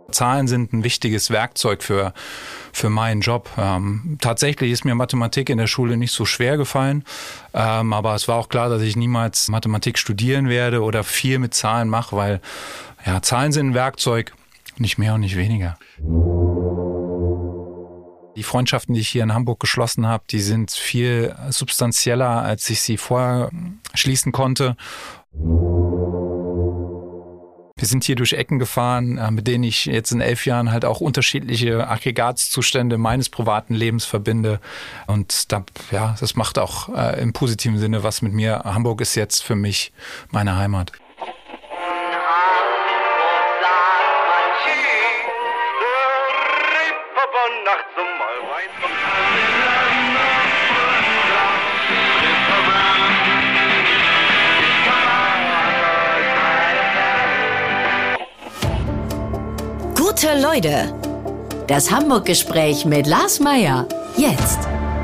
Zahlen sind ein wichtiges Werkzeug für meinen Job. Tatsächlich ist mir Mathematik in der Schule nicht so schwer gefallen, aber es war auch klar, dass ich niemals Mathematik studieren werde oder viel mit Zahlen mache, weil Zahlen sind ein Werkzeug, nicht mehr und nicht weniger. Die Freundschaften, die ich hier in Hamburg geschlossen habe, die sind viel substanzieller, als ich sie vorher schließen konnte. Wir sind hier durch Ecken gefahren, mit denen ich jetzt in 11 Jahren halt auch unterschiedliche Aggregatzustände meines privaten Lebens verbinde. Und das macht auch im positiven Sinne was mit mir. Hamburg ist jetzt für mich meine Heimat. Gute Leute, das Hamburg-Gespräch mit Lars Meyer, jetzt.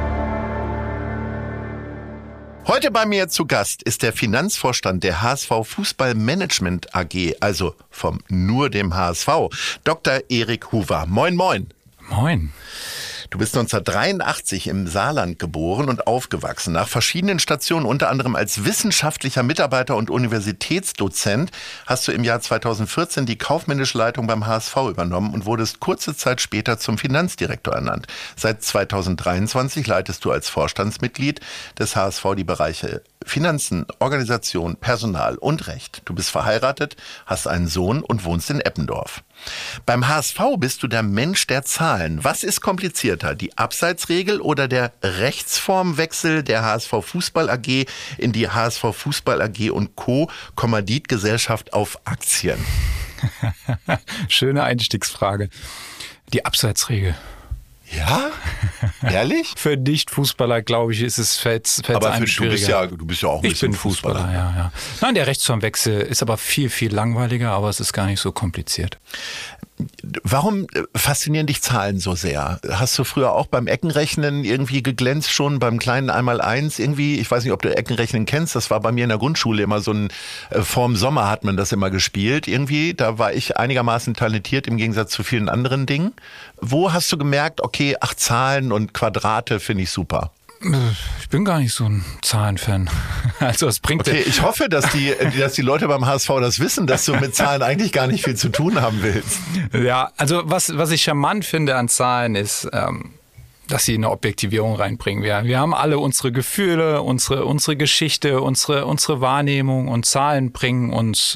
Heute bei mir zu Gast ist der Finanzvorstand der HSV Fußball Management AG, also vom nur dem HSV, Dr. Erik Huber. Moin, moin. Moin. Du bist 1983 im Saarland geboren und aufgewachsen. Nach verschiedenen Stationen, unter anderem als wissenschaftlicher Mitarbeiter und Universitätsdozent, hast du im Jahr 2014 die kaufmännische Leitung beim HSV übernommen und wurdest kurze Zeit später zum Finanzdirektor ernannt. Seit 2023 leitest du als Vorstandsmitglied des HSV die Bereiche Finanzen, Organisation, Personal und Recht. Du bist verheiratet, hast einen Sohn und wohnst in Eppendorf. Beim HSV bist du der Mensch der Zahlen. Was ist komplizierter, die Abseitsregel oder der Rechtsformwechsel der HSV Fußball AG in die HSV Fußball AG und Co. Kommanditgesellschaft auf Aktien? Schöne Einstiegsfrage. Die Abseitsregel. Ja? Ehrlich? Für Nicht-Fußballer, glaube ich, fällt aber einem schwieriger. Du bist ja auch ein Ich bin Fußballer, ja. Nein, der Rechtsformwechsel ist aber viel, viel langweiliger, aber es ist gar nicht so kompliziert. Warum faszinieren dich Zahlen so sehr? Hast du früher auch beim Eckenrechnen irgendwie geglänzt schon, beim kleinen 1x1 irgendwie? Ich weiß nicht, ob du Eckenrechnen kennst, das war bei mir in der Grundschule immer so ein, vorm Sommer hat man das immer gespielt irgendwie. Da war ich einigermaßen talentiert im Gegensatz zu vielen anderen Dingen. Wo hast du gemerkt, okay, Zahlen und Quadrate finde ich super? Ich bin gar nicht so ein Zahlenfan. Also es bringt. Okay, ich hoffe, dass die Leute beim HSV das wissen, dass du mit Zahlen eigentlich gar nicht viel zu tun haben willst. Ja, also was ich charmant finde an Zahlen ist, dass sie eine Objektivierung reinbringen. Wir haben alle unsere Gefühle, unsere Geschichte, unsere Wahrnehmung und Zahlen bringen uns,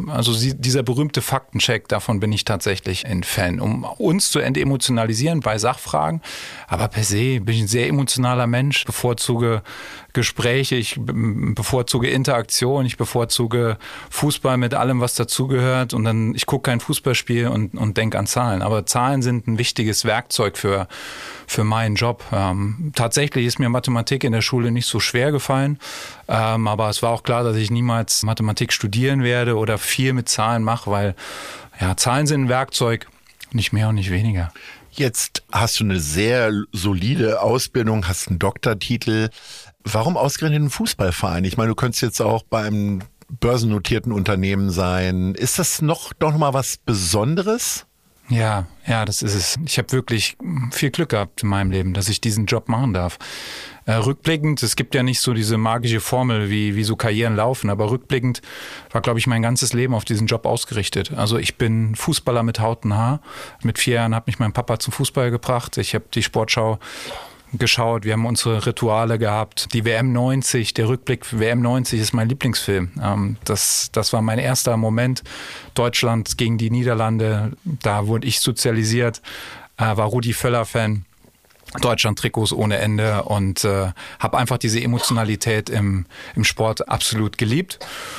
dieser berühmte Faktencheck, davon bin ich tatsächlich ein Fan, um uns zu entemotionalisieren bei Sachfragen. Aber per se bin ich ein sehr emotionaler Mensch, bevorzuge Gespräche, ich bevorzuge Interaktion, ich bevorzuge Fußball mit allem, was dazugehört und dann, ich gucke kein Fußballspiel und denke an Zahlen. Aber Zahlen sind ein wichtiges Werkzeug für meinen Job. Tatsächlich ist mir Mathematik in der Schule nicht so schwer gefallen, aber es war auch klar, dass ich niemals Mathematik studieren werde oder viel mit Zahlen mache, weil Zahlen sind ein Werkzeug, nicht mehr und nicht weniger. Jetzt hast du eine sehr solide Ausbildung, hast einen Doktortitel. Warum ausgerechnet ein Fußballverein? Ich meine, du könntest jetzt auch beim börsennotierten Unternehmen sein. Ist das noch mal was Besonderes? Ja, das ist es. Ich habe wirklich viel Glück gehabt in meinem Leben, dass ich diesen Job machen darf. Rückblickend, es gibt ja nicht so diese magische Formel, wie so Karrieren laufen, aber rückblickend war, glaube ich, mein ganzes Leben auf diesen Job ausgerichtet. Also ich bin Fußballer mit Haut und Haar. Mit 4 Jahren hat mich mein Papa zum Fußball gebracht. Ich habe die Sportschau geschaut, wir haben unsere Rituale gehabt. Die WM 90, der Rückblick WM 90 ist mein Lieblingsfilm. Das war mein erster Moment. Deutschland gegen die Niederlande, da wurde ich sozialisiert, war Rudi Völler-Fan. Deutschland-Trikots ohne Ende und habe einfach diese Emotionalität im Sport absolut geliebt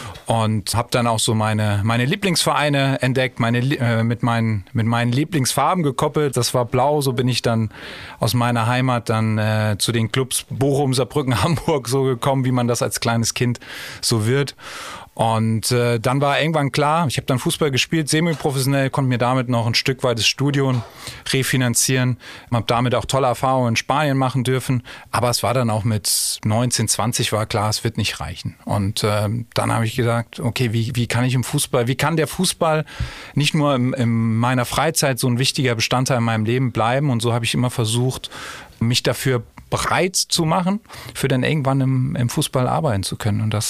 und habe dann auch so meine Lieblingsvereine entdeckt, mit meinen Lieblingsfarben gekoppelt. Das war blau, so bin ich dann aus meiner Heimat dann zu den Clubs Bochum, Saarbrücken, Hamburg so gekommen, wie man das als kleines Kind so wird. Und dann war irgendwann klar, ich habe dann Fußball gespielt, semi-professionell, konnte mir damit noch ein Stück weit das Studium refinanzieren, habe damit auch tolle Erfahrungen in Spanien machen dürfen, aber es war dann auch mit 19, 20 war klar, es wird nicht reichen. Und dann habe ich gesagt, okay, wie kann der Fußball nicht nur in meiner Freizeit so ein wichtiger Bestandteil in meinem Leben bleiben? Und so habe ich immer versucht, mich dafür bereit zu machen, für dann irgendwann im Fußball arbeiten zu können. Und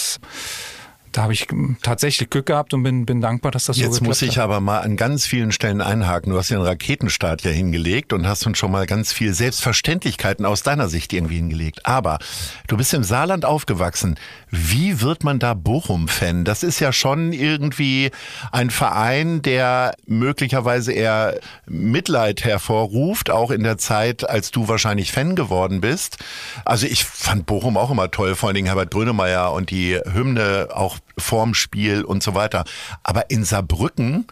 da habe ich tatsächlich Glück gehabt und bin dankbar, dass das so geklappt hat. Jetzt muss ich aber mal an ganz vielen Stellen einhaken. Du hast ja einen Raketenstart ja hingelegt und hast uns schon mal ganz viel Selbstverständlichkeiten aus deiner Sicht irgendwie hingelegt. Aber du bist im Saarland aufgewachsen. Wie wird man da Bochum-Fan? Das ist ja schon irgendwie ein Verein, der möglicherweise eher Mitleid hervorruft, auch in der Zeit, als du wahrscheinlich Fan geworden bist. Also ich fand Bochum auch immer toll, vor allen Dingen Herbert Grönemeyer und die Hymne auch vorm Spiel und so weiter. Aber in Saarbrücken,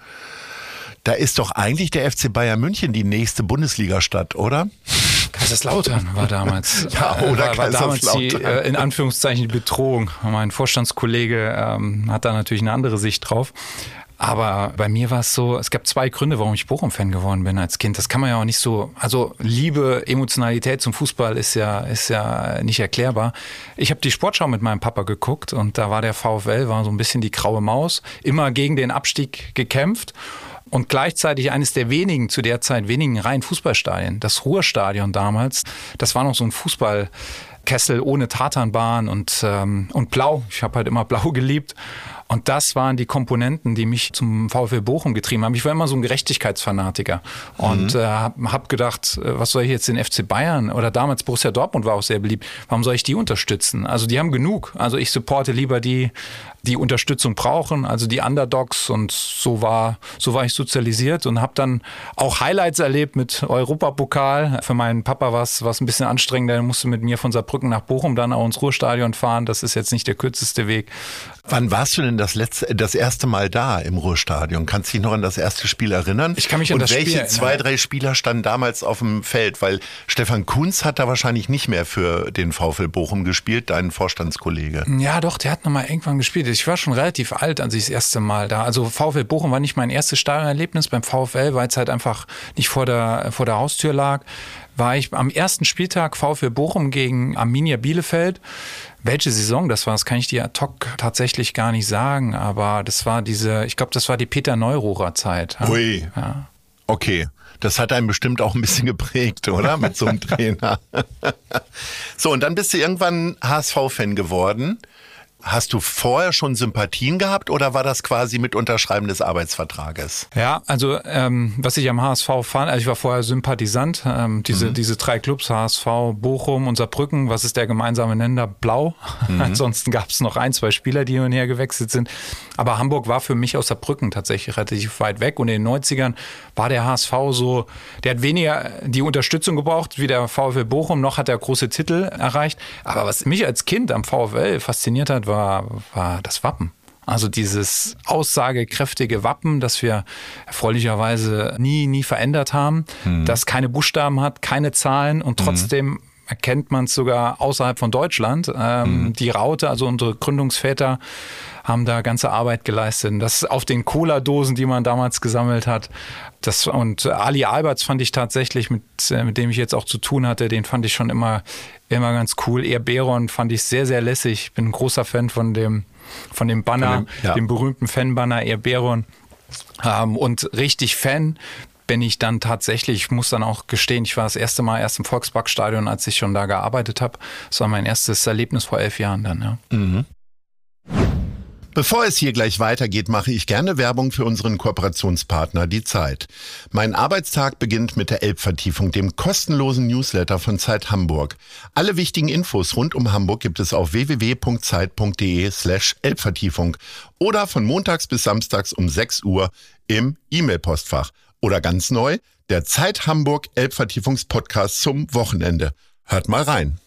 da ist doch eigentlich der FC Bayern München die nächste Bundesligastadt, oder? Kaiserslautern war damals. Ja, oder war damals Kaiserslautern. in Anführungszeichen die Bedrohung. Mein Vorstandskollege hat da natürlich eine andere Sicht drauf. Aber bei mir war es so, es gab 2 Gründe, warum ich Bochum-Fan geworden bin als Kind. Das kann man ja auch nicht so, also Liebe, Emotionalität zum Fußball ist ja nicht erklärbar. Ich habe die Sportschau mit meinem Papa geguckt und da war der VfL, war so ein bisschen die graue Maus, immer gegen den Abstieg gekämpft und gleichzeitig eines der zu der Zeit wenigen reinen Fußballstadien. Das Ruhrstadion damals, das war noch so ein Fußballkessel ohne Tatanbahn und Blau. Ich habe halt immer Blau geliebt. Und das waren die Komponenten, die mich zum VfL Bochum getrieben haben. Ich war immer so ein Gerechtigkeitsfanatiker und habe gedacht, was soll ich jetzt den FC Bayern oder damals Borussia Dortmund war auch sehr beliebt, warum soll ich die unterstützen? Also die haben genug. Also ich supporte lieber die Unterstützung brauchen, also die Underdogs und so war ich sozialisiert und habe dann auch Highlights erlebt mit Europapokal. Für meinen Papa war es ein bisschen anstrengender, er musste mit mir von Saarbrücken nach Bochum dann auch ins Ruhrstadion fahren. Das ist jetzt nicht der kürzeste Weg. Wann warst du denn das erste Mal da im Ruhrstadion? Kannst du dich noch an das erste Spiel erinnern? Ich kann mich an das Spiel erinnern. Und welche 2, 3 Spieler standen damals auf dem Feld? Weil Stefan Kuntz hat da wahrscheinlich nicht mehr für den VfL Bochum gespielt, dein Vorstandskollege. Ja doch, der hat noch mal irgendwann gespielt. Ich war schon relativ alt, als ich das erste Mal da. Also VfL Bochum war nicht mein erstes Stadionerlebnis. Beim VfL, weil es halt einfach nicht vor der Haustür lag, war ich am ersten Spieltag VfL Bochum gegen Arminia Bielefeld. Welche Saison das war, das kann ich dir ad hoc tatsächlich gar nicht sagen, aber das war ich glaube, das war die Peter Neururer Zeit. Ui, ja. Okay. Das hat einen bestimmt auch ein bisschen geprägt, oder? Mit so einem Trainer. So, und dann bist du irgendwann HSV-Fan geworden. Hast du vorher schon Sympathien gehabt oder war das quasi mit Unterschreiben des Arbeitsvertrages? Ja, also was ich am HSV fand, also ich war vorher Sympathisant, diese 3 Clubs, HSV, Bochum und Saarbrücken, was ist der gemeinsame Nenner? Blau. Ansonsten gab es noch 1, 2 Spieler, die hin und her gewechselt sind. Aber Hamburg war für mich aus Saarbrücken tatsächlich relativ weit weg und in den 90ern war der HSV so, der hat weniger die Unterstützung gebraucht wie der VfL Bochum, noch hat er große Titel erreicht. Aber was mich als Kind am VfL fasziniert hat, war das Wappen. Also dieses aussagekräftige Wappen, das wir erfreulicherweise nie verändert haben, das keine Buchstaben hat, keine Zahlen und trotzdem erkennt man es sogar außerhalb von Deutschland. Die Raute, also unsere Gründungsväter, haben da ganze Arbeit geleistet. Das auf den Cola-Dosen, die man damals gesammelt hat. Und Ali Alberts fand ich tatsächlich, mit dem ich jetzt auch zu tun hatte, den fand ich schon immer ganz cool. Air Beron fand ich sehr, sehr lässig. Ich bin ein großer Fan von dem Banner, dem berühmten Fan-Banner Air Beron. Und richtig Fan bin ich dann tatsächlich, ich muss dann auch gestehen, ich war das erste Mal erst im Volksparkstadion, als ich schon da gearbeitet habe. Das war mein erstes Erlebnis vor 11 Jahren dann, ja. Mhm. Bevor es hier gleich weitergeht, mache ich gerne Werbung für unseren Kooperationspartner, die Zeit. Mein Arbeitstag beginnt mit der Elbvertiefung, dem kostenlosen Newsletter von Zeit Hamburg. Alle wichtigen Infos rund um Hamburg gibt es auf www.zeit.de/Elbvertiefung oder von montags bis samstags um 6 Uhr im E-Mail-Postfach. Oder ganz neu, der Zeit Hamburg Elbvertiefungspodcast zum Wochenende. Hört mal rein.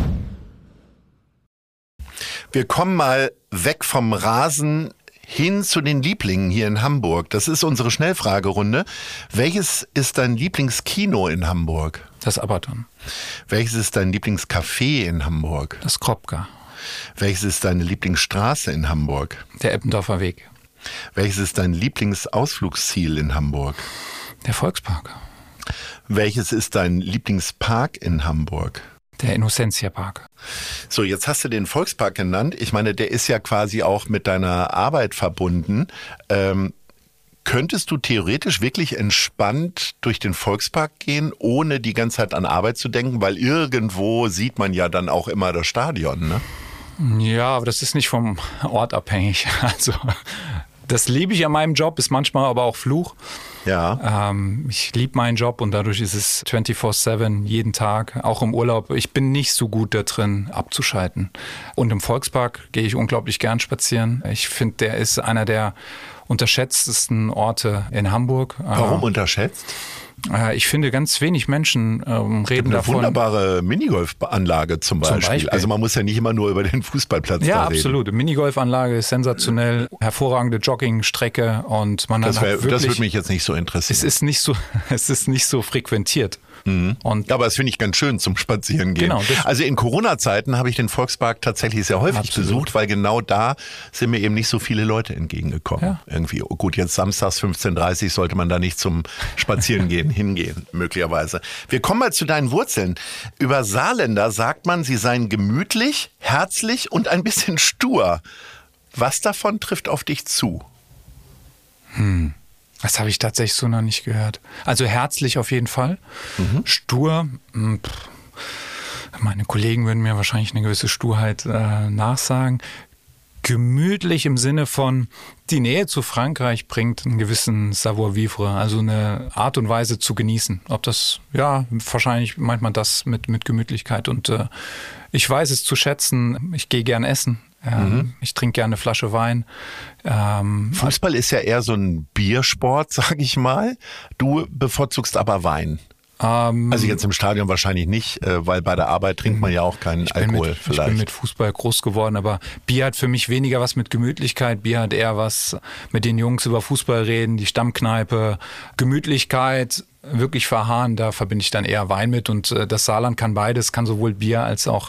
Wir kommen mal weg vom Rasen hin zu den Lieblingen hier in Hamburg. Das ist unsere Schnellfragerunde. Welches ist dein Lieblingskino in Hamburg? Das Abaton. Welches ist dein Lieblingscafé in Hamburg? Das Kropka. Welches ist deine Lieblingsstraße in Hamburg? Der Eppendorfer Weg. Welches ist dein Lieblingsausflugsziel in Hamburg? Der Volkspark. Welches ist dein Lieblingspark in Hamburg? Der Innocentia Park. So, jetzt hast du den Volkspark genannt. Ich meine, der ist ja quasi auch mit deiner Arbeit verbunden. Könntest du theoretisch wirklich entspannt durch den Volkspark gehen, ohne die ganze Zeit an Arbeit zu denken? Weil irgendwo sieht man ja dann auch immer das Stadion, ne? Ja, aber das ist nicht vom Ort abhängig. Also das liebe ich an meinem Job, ist manchmal aber auch Fluch. Ja. Ich liebe meinen Job und dadurch ist es 24/7, jeden Tag, auch im Urlaub. Ich bin nicht so gut da drin, abzuschalten. Und im Volkspark gehe ich unglaublich gern spazieren. Ich finde, der ist einer der unterschätztesten Orte in Hamburg. Warum unterschätzt? Ich finde, ganz wenig Menschen reden davon. Eine wunderbare Minigolfanlage zum Beispiel. Also man muss ja nicht immer nur über den Fußballplatz da reden. Ja, absolut. Minigolfanlage ist sensationell, hervorragende Joggingstrecke und man das hat wirklich, das würde mich jetzt nicht so interessieren. Es ist nicht so frequentiert. Und aber das finde ich ganz schön zum Spazierengehen. Genau, also in Corona-Zeiten habe ich den Volkspark tatsächlich sehr häufig besucht, weil genau da sind mir eben nicht so viele Leute entgegengekommen. Ja. Irgendwie. Gut, jetzt samstags 15:30 sollte man da nicht zum Spazierengehen hingehen, möglicherweise. Wir kommen mal zu deinen Wurzeln. Über Saarländer sagt man, sie seien gemütlich, herzlich und ein bisschen stur. Was davon trifft auf dich zu? Das habe ich tatsächlich so noch nicht gehört. Also herzlich auf jeden Fall. Stur, meine Kollegen würden mir wahrscheinlich eine gewisse Sturheit nachsagen. Gemütlich im Sinne von, die Nähe zu Frankreich bringt einen gewissen Savoir-vivre, also eine Art und Weise zu genießen. Ob das, ja, wahrscheinlich meint man das mit Gemütlichkeit. Und ich weiß es zu schätzen. Ich gehe gern essen. Ich trinke gerne eine Flasche Wein. Fußball ist ja eher so ein Biersport, sag ich mal. Du bevorzugst aber Wein. Also jetzt im Stadion wahrscheinlich nicht, weil bei der Arbeit trinkt man ja auch keinen Alkohol vielleicht. Ich bin mit Fußball groß geworden, aber Bier hat für mich weniger was mit Gemütlichkeit. Bier hat eher was mit den Jungs über Fußball reden, die Stammkneipe, Gemütlichkeit, wirklich verharren, da verbinde ich dann eher Wein mit. Und das Saarland kann beides, kann sowohl Bier als auch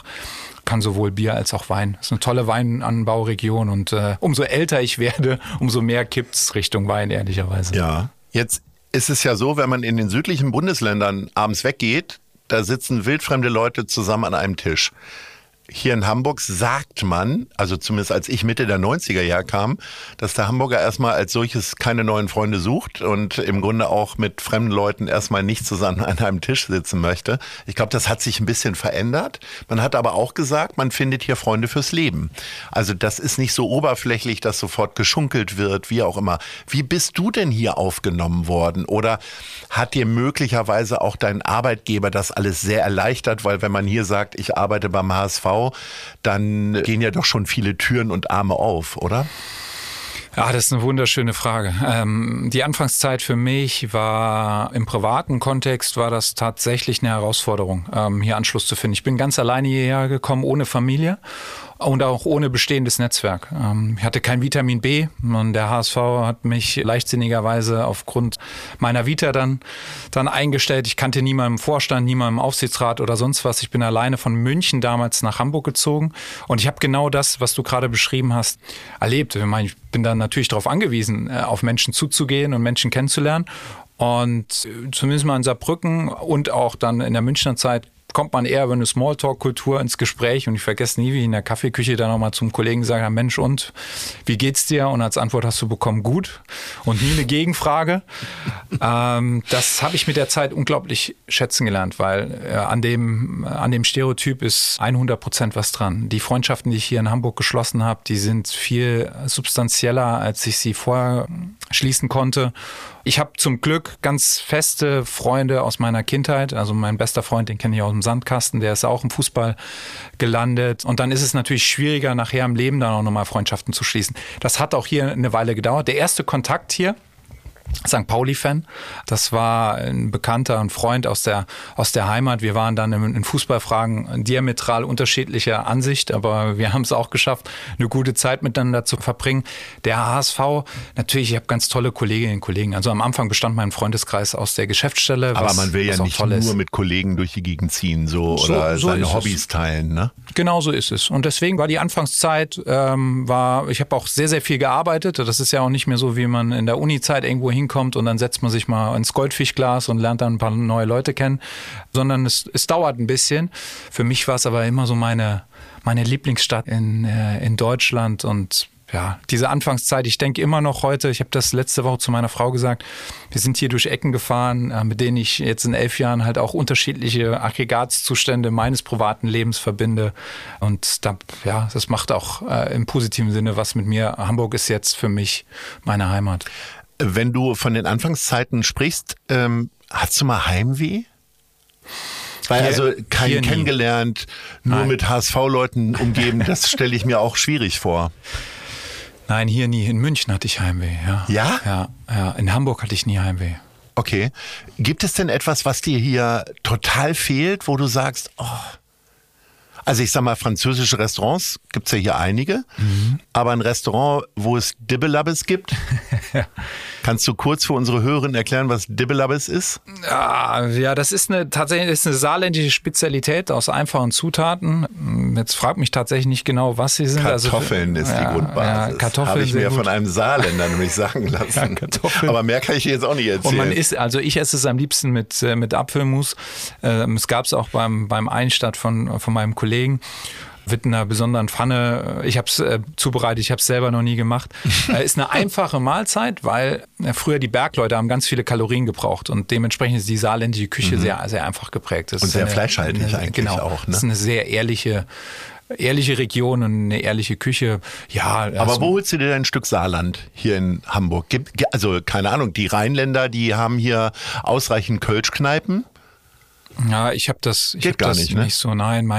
Wein. Das ist eine tolle Weinanbauregion und umso älter ich werde, umso mehr kippt's Richtung Wein, ehrlicherweise. Ja, jetzt ist es ja so, wenn man in den südlichen Bundesländern abends weggeht, da sitzen wildfremde Leute zusammen an einem Tisch. Hier in Hamburg sagt man, also zumindest als ich Mitte der 90er Jahre kam, dass der Hamburger erstmal als solches keine neuen Freunde sucht und im Grunde auch mit fremden Leuten erstmal nicht zusammen an einem Tisch sitzen möchte. Ich glaube, das hat sich ein bisschen verändert. Man hat aber auch gesagt, man findet hier Freunde fürs Leben. Also das ist nicht so oberflächlich, dass sofort geschunkelt wird, wie auch immer. Wie bist du denn hier aufgenommen worden? Oder hat dir möglicherweise auch dein Arbeitgeber das alles sehr erleichtert? Weil wenn man hier sagt, ich arbeite beim HSV, dann gehen ja doch schon viele Türen und Arme auf, oder? Ja, das ist eine wunderschöne Frage. Die Anfangszeit für mich war im privaten Kontext war das tatsächlich eine Herausforderung, hier Anschluss zu finden. Ich bin ganz alleine hierher gekommen, ohne Familie und auch ohne bestehendes Netzwerk. Ich hatte kein Vitamin B und der HSV hat mich leichtsinnigerweise aufgrund meiner Vita dann eingestellt. Ich kannte niemanden im Vorstand, niemanden im Aufsichtsrat oder sonst was. Ich bin alleine von München damals nach Hamburg gezogen und ich habe genau das, was du gerade beschrieben hast, erlebt. Ich meine, ich bin dann natürlich darauf angewiesen, auf Menschen zuzugehen und Menschen kennenzulernen. Und zumindest mal in Saarbrücken und auch dann in der Münchner Zeit kommt man eher über eine Smalltalk-Kultur ins Gespräch und ich vergesse nie, wie ich in der Kaffeeküche dann nochmal zum Kollegen gesagt habe, Mensch, und wie geht's dir? Und als Antwort hast du bekommen, gut. Und nie eine Gegenfrage. Das habe ich mit der Zeit unglaublich schätzen gelernt, weil an dem Stereotyp ist 100% was dran. Die Freundschaften, die ich hier in Hamburg geschlossen habe, die sind viel substanzieller, als ich sie vorher schließen konnte. Ich habe zum Glück ganz feste Freunde aus meiner Kindheit. Also mein bester Freund, den kenne ich aus dem Sandkasten, der ist auch im Fußball gelandet. Und dann ist es natürlich schwieriger, nachher im Leben dann auch nochmal Freundschaften zu schließen. Das hat auch hier eine Weile gedauert. Der erste Kontakt hier St. Pauli-Fan. Das war ein Bekannter, ein Freund aus der Heimat. Wir waren dann in Fußballfragen diametral unterschiedlicher Ansicht, aber wir haben es auch geschafft, eine gute Zeit miteinander zu verbringen. Der HSV, natürlich, ich habe ganz tolle Kolleginnen und Kollegen. Also am Anfang bestand mein Freundeskreis aus der Geschäftsstelle. Aber man will ja nicht nur mit Kollegen durch die Gegend ziehen oder seine Hobbys teilen, ne? Genau so ist es. Und deswegen war die Anfangszeit, ich habe auch sehr, sehr viel gearbeitet. Das ist ja auch nicht mehr so, wie man in der Uni-Zeit irgendwo hinkommt und dann setzt man sich mal ins Goldfischglas und lernt dann ein paar neue Leute kennen, sondern es dauert ein bisschen. Für mich war es aber immer so meine Lieblingsstadt in Deutschland und ja, diese Anfangszeit, ich denke immer noch heute, ich habe das letzte Woche zu meiner Frau gesagt, wir sind hier durch Ecken gefahren, mit denen ich jetzt in 11 Jahren halt auch unterschiedliche Aggregatzustände meines privaten Lebens verbinde und das macht auch im positiven Sinne was mit mir. Hamburg ist jetzt für mich meine Heimat. Wenn du von den Anfangszeiten sprichst, hast du mal Heimweh? Weil also keinen kennengelernt, nur mit HSV-Leuten umgeben, das stelle ich mir auch schwierig vor. Nein, hier nie. In München hatte ich Heimweh. Ja? Ja. In Hamburg hatte ich nie Heimweh. Okay. Gibt es denn etwas, was dir hier total fehlt, wo du sagst, also ich sag mal, französische Restaurants gibt's ja hier einige, aber ein Restaurant, wo es Dibbelabbes gibt, kannst du kurz für unsere Hörerinnen erklären, was Dibbelabbes ist? Ja, das ist tatsächlich eine saarländische Spezialität aus einfachen Zutaten. Jetzt frag mich tatsächlich nicht genau, was sie sind. Kartoffeln ist die Grundbasis. Ja, Kartoffeln habe ich mir von einem Saarländer nämlich sagen lassen. Kartoffeln. Aber mehr kann ich dir jetzt auch nicht erzählen. Und ich esse es am liebsten mit Apfelmus. Es gab es auch beim Einstand von meinem Kollegen. Mit einer besonderen Pfanne. Ich habe es zubereitet, ich habe es selber noch nie gemacht. Ist eine einfache Mahlzeit, weil früher die Bergleute haben ganz viele Kalorien gebraucht und dementsprechend ist die saarländische Küche sehr, sehr einfach geprägt. Und sehr fleischhaltig eigentlich auch. Ne? Das ist eine sehr ehrliche Region und eine ehrliche Küche. Ja. Aber wo holst du dir dein Stück Saarland hier in Hamburg? Also keine Ahnung, die Rheinländer, die haben hier ausreichend Kölschkneipen. Ja, ich habe das nicht, nicht so. Nein,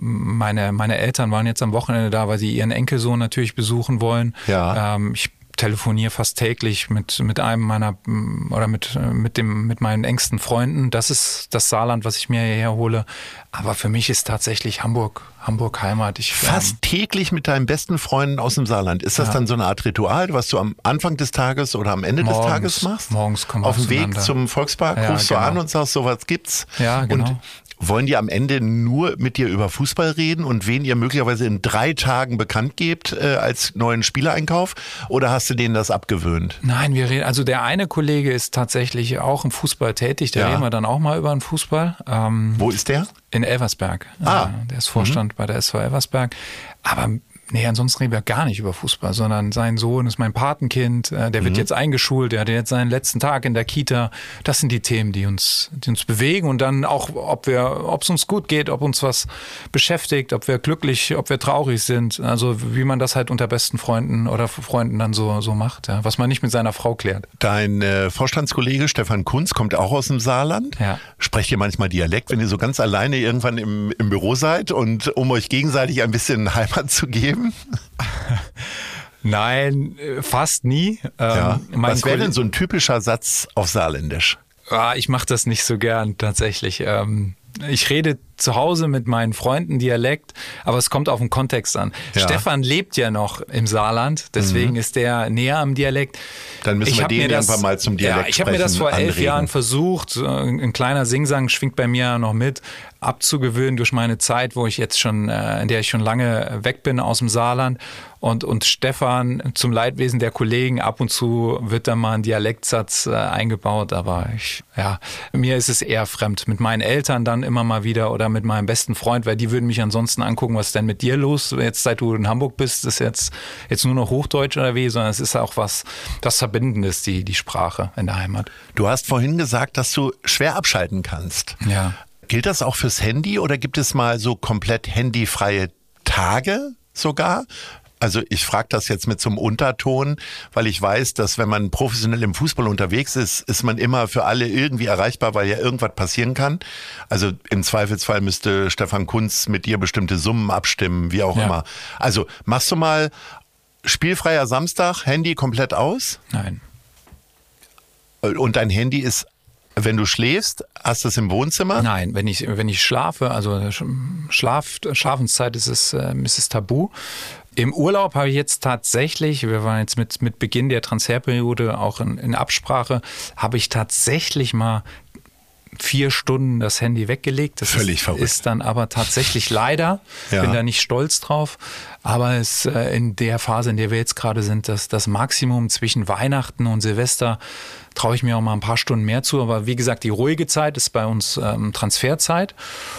meine Eltern waren jetzt am Wochenende da, weil sie ihren Enkelsohn natürlich besuchen wollen. Ja. Ich telefoniere fast täglich mit einem meiner oder mit meinen engsten Freunden. Das ist das Saarland, was ich mir hierher hole. Aber für mich ist tatsächlich Hamburg Heimat. Fast täglich mit deinen besten Freunden aus dem Saarland. Ist das dann so eine Art Ritual, was du am Anfang des Tages oder am Ende des Tages machst? Morgens kommen wir auf dem Weg zum Volkspark, rufst du an und sagst, sowas gibt's. Ja, genau. Und wollen die am Ende nur mit dir über Fußball reden und wen ihr möglicherweise in 3 Tagen bekannt gebt als neuen Spielereinkauf? Oder hast du denen das abgewöhnt? Nein, wir reden. Also der eine Kollege ist tatsächlich auch im Fußball tätig. Da reden wir dann auch mal über den Fußball. Wo ist der? In Elversberg. Der ist Vorstand bei der SV Elversberg. Aber ansonsten reden wir gar nicht über Fußball, sondern sein Sohn ist mein Patenkind, der wird jetzt eingeschult, der hat jetzt seinen letzten Tag in der Kita. Das sind die Themen, die uns bewegen und dann auch, ob es uns gut geht, ob uns was beschäftigt, ob wir glücklich, ob wir traurig sind. Also wie man das halt unter besten Freunden oder Freunden dann so macht, was man nicht mit seiner Frau klärt. Dein Vorstandskollege Stefan Kunz kommt auch aus dem Saarland. Ja. Sprecht ihr manchmal Dialekt, wenn ihr so ganz alleine irgendwann im Büro seid und um euch gegenseitig ein bisschen Heimat zu geben? Nein, fast nie. Was wäre denn so ein typischer Satz auf Saarländisch? Ich mache das nicht so gern tatsächlich. Ich rede zu Hause mit meinen Freunden Dialekt, aber es kommt auf den Kontext an. Ja. Stefan lebt ja noch im Saarland, deswegen ist der näher am Dialekt. Dann müssen wir den irgendwann mal zum Dialekt sprechen. Ich habe mir das vor 11 Jahren versucht, ein kleiner Singsang schwingt bei mir noch mit, abzugewöhnen durch meine Zeit, in der ich schon lange weg bin aus dem Saarland. Und Stefan, zum Leidwesen der Kollegen, ab und zu wird da mal ein Dialektsatz eingebaut, aber mir ist es eher fremd. Mit meinen Eltern dann immer mal wieder oder mit meinem besten Freund, weil die würden mich ansonsten angucken, was ist denn mit dir los? Jetzt, seit du in Hamburg bist, ist jetzt nur noch Hochdeutsch oder wie, sondern es ist auch was Verbindendes, die Sprache in der Heimat. Du hast vorhin gesagt, dass du schwer abschalten kannst. Ja. Gilt das auch fürs Handy oder gibt es mal so komplett handyfreie Tage sogar? Also ich frage das jetzt mit so einem Unterton, weil ich weiß, dass wenn man professionell im Fußball unterwegs ist, ist man immer für alle irgendwie erreichbar, weil ja irgendwas passieren kann. Also im Zweifelsfall müsste Stefan Kunz mit dir bestimmte Summen abstimmen, wie auch immer. Also machst du mal spielfreier Samstag, Handy komplett aus? Nein. Und dein Handy ist, wenn du schläfst, hast du es im Wohnzimmer? Nein, wenn ich schlafe, also Schlafenszeit ist es tabu. Im Urlaub habe ich jetzt tatsächlich, wir waren jetzt mit Beginn der Transferperiode auch in Absprache, habe ich tatsächlich mal 4 Stunden das Handy weggelegt. Das Völlig verrückt. Ist dann aber tatsächlich leider, bin da nicht stolz drauf, aber es in der Phase, in der wir jetzt gerade sind, das Maximum zwischen Weihnachten und Silvester, traue ich mir auch mal ein paar Stunden mehr zu. Aber wie gesagt, die ruhige Zeit ist bei uns Transferzeit.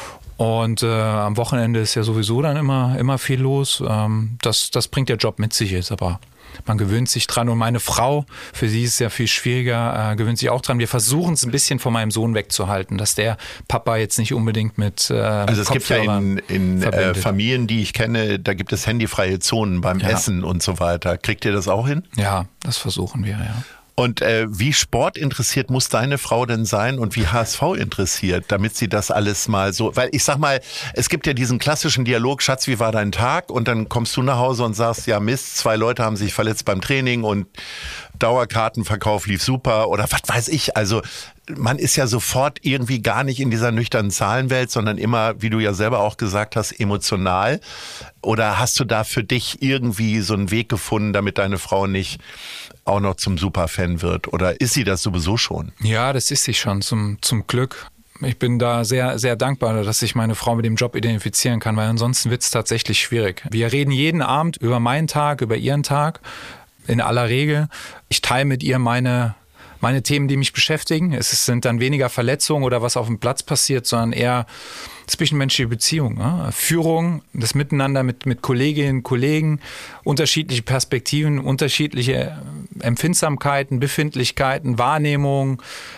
Und am Wochenende ist ja sowieso dann immer viel los. Das bringt der Job mit sich jetzt, aber man gewöhnt sich dran. Und meine Frau, für sie ist es ja viel schwieriger, gewöhnt sich auch dran. Wir versuchen es ein bisschen von meinem Sohn wegzuhalten, dass der Papa jetzt nicht unbedingt mit Also es gibt ja in Familien, die ich kenne, da gibt es handyfreie Zonen beim Essen und so weiter. Kriegt ihr das auch hin? Ja, das versuchen wir, ja. Und wie sportinteressiert muss deine Frau denn sein und wie HSV interessiert, damit sie das alles mal so, weil ich sag mal, es gibt ja diesen klassischen Dialog, Schatz, wie war dein Tag? Und dann kommst du nach Hause und sagst, ja Mist, 2 Leute haben sich verletzt beim Training und Dauerkartenverkauf lief super oder was weiß ich. Also man ist ja sofort irgendwie gar nicht in dieser nüchternen Zahlenwelt, sondern immer, wie du ja selber auch gesagt hast, emotional. Oder hast du da für dich irgendwie so einen Weg gefunden, damit deine Frau nicht auch noch zum Superfan wird? Oder ist sie das sowieso schon? Ja, das ist sie schon, zum Glück. Ich bin da sehr, sehr dankbar, dass ich meine Frau mit dem Job identifizieren kann, weil ansonsten wird es tatsächlich schwierig. Wir reden jeden Abend über meinen Tag, über ihren Tag, in aller Regel. Ich teile mit ihr meine Themen, die mich beschäftigen. Es sind dann weniger Verletzungen oder was auf dem Platz passiert, sondern eher zwischenmenschliche Beziehungen. Ne? Führung, das Miteinander mit Kolleginnen und Kollegen, unterschiedliche Perspektiven, unterschiedliche Empfindsamkeiten, Befindlichkeiten, Wahrnehmungen,